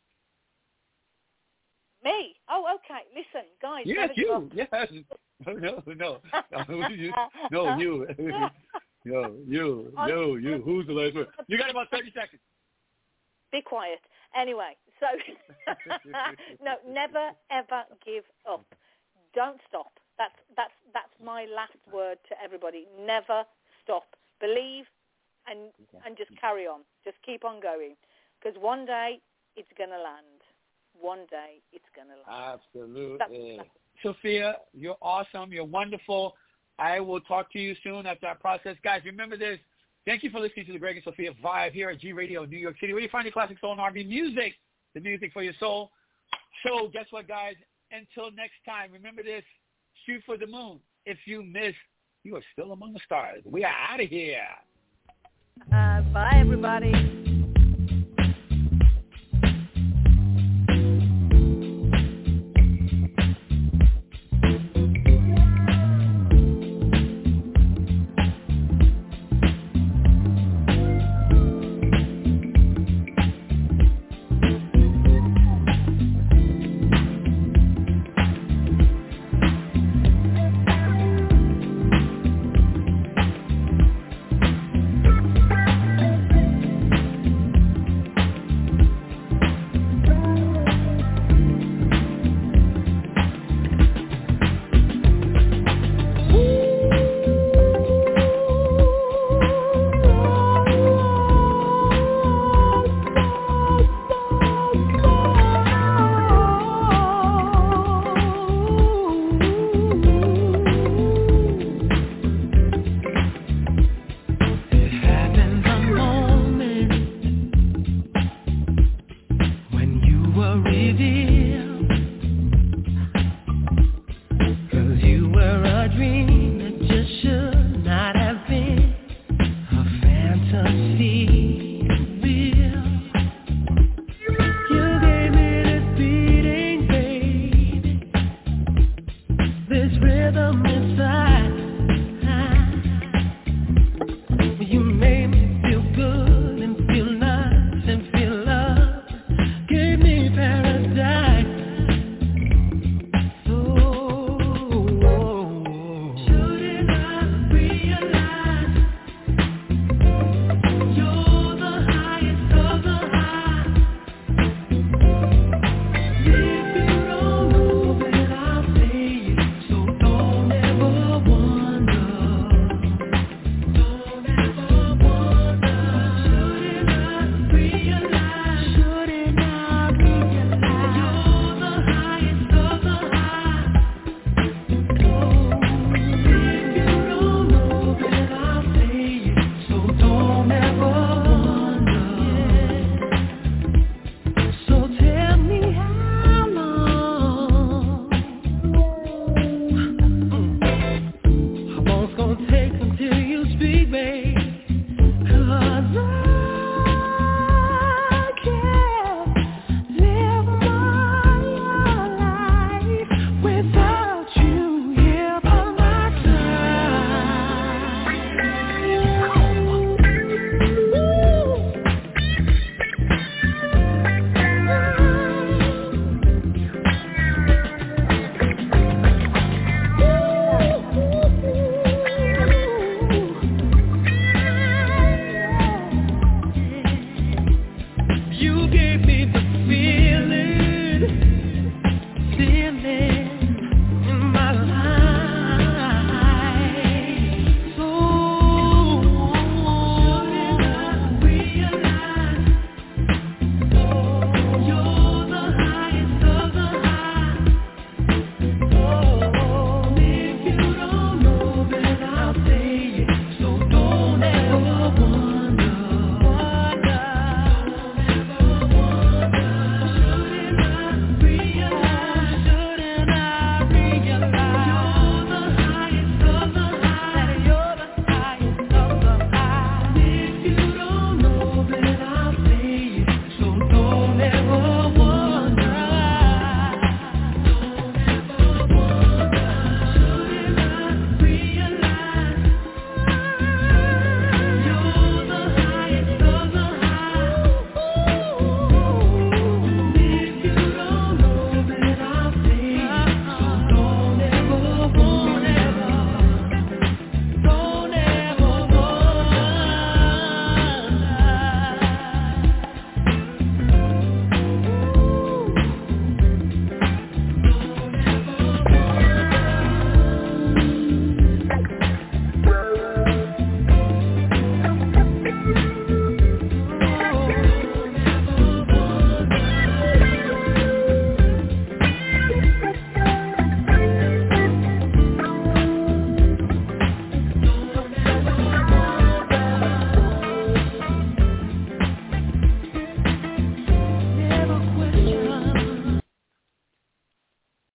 Me? Oh, okay. Listen, guys. Yes, you. Yes. No, no, no, no, you. No, you. No, you. No, you. Who's the last word? You got about thirty seconds. Be quiet. Anyway, so no, never ever give up. Don't stop. That's that's that's my last word to everybody. Never stop. Believe and and just carry on. Just keep on going, because one day it's gonna land. One day it's gonna land. Absolutely. That's, that's Sophia, you're awesome. You're wonderful. I will talk to you soon after I process. Guys, remember this. Thank you for listening to the Greg and Sophia Vibe here at G Radio New York City, where you find your classic soul and R and B music, the music for your soul. So guess what, guys? Until next time, remember this. Shoot for the moon. If you miss, you are still among the stars. We are out of here. uh, bye, everybody.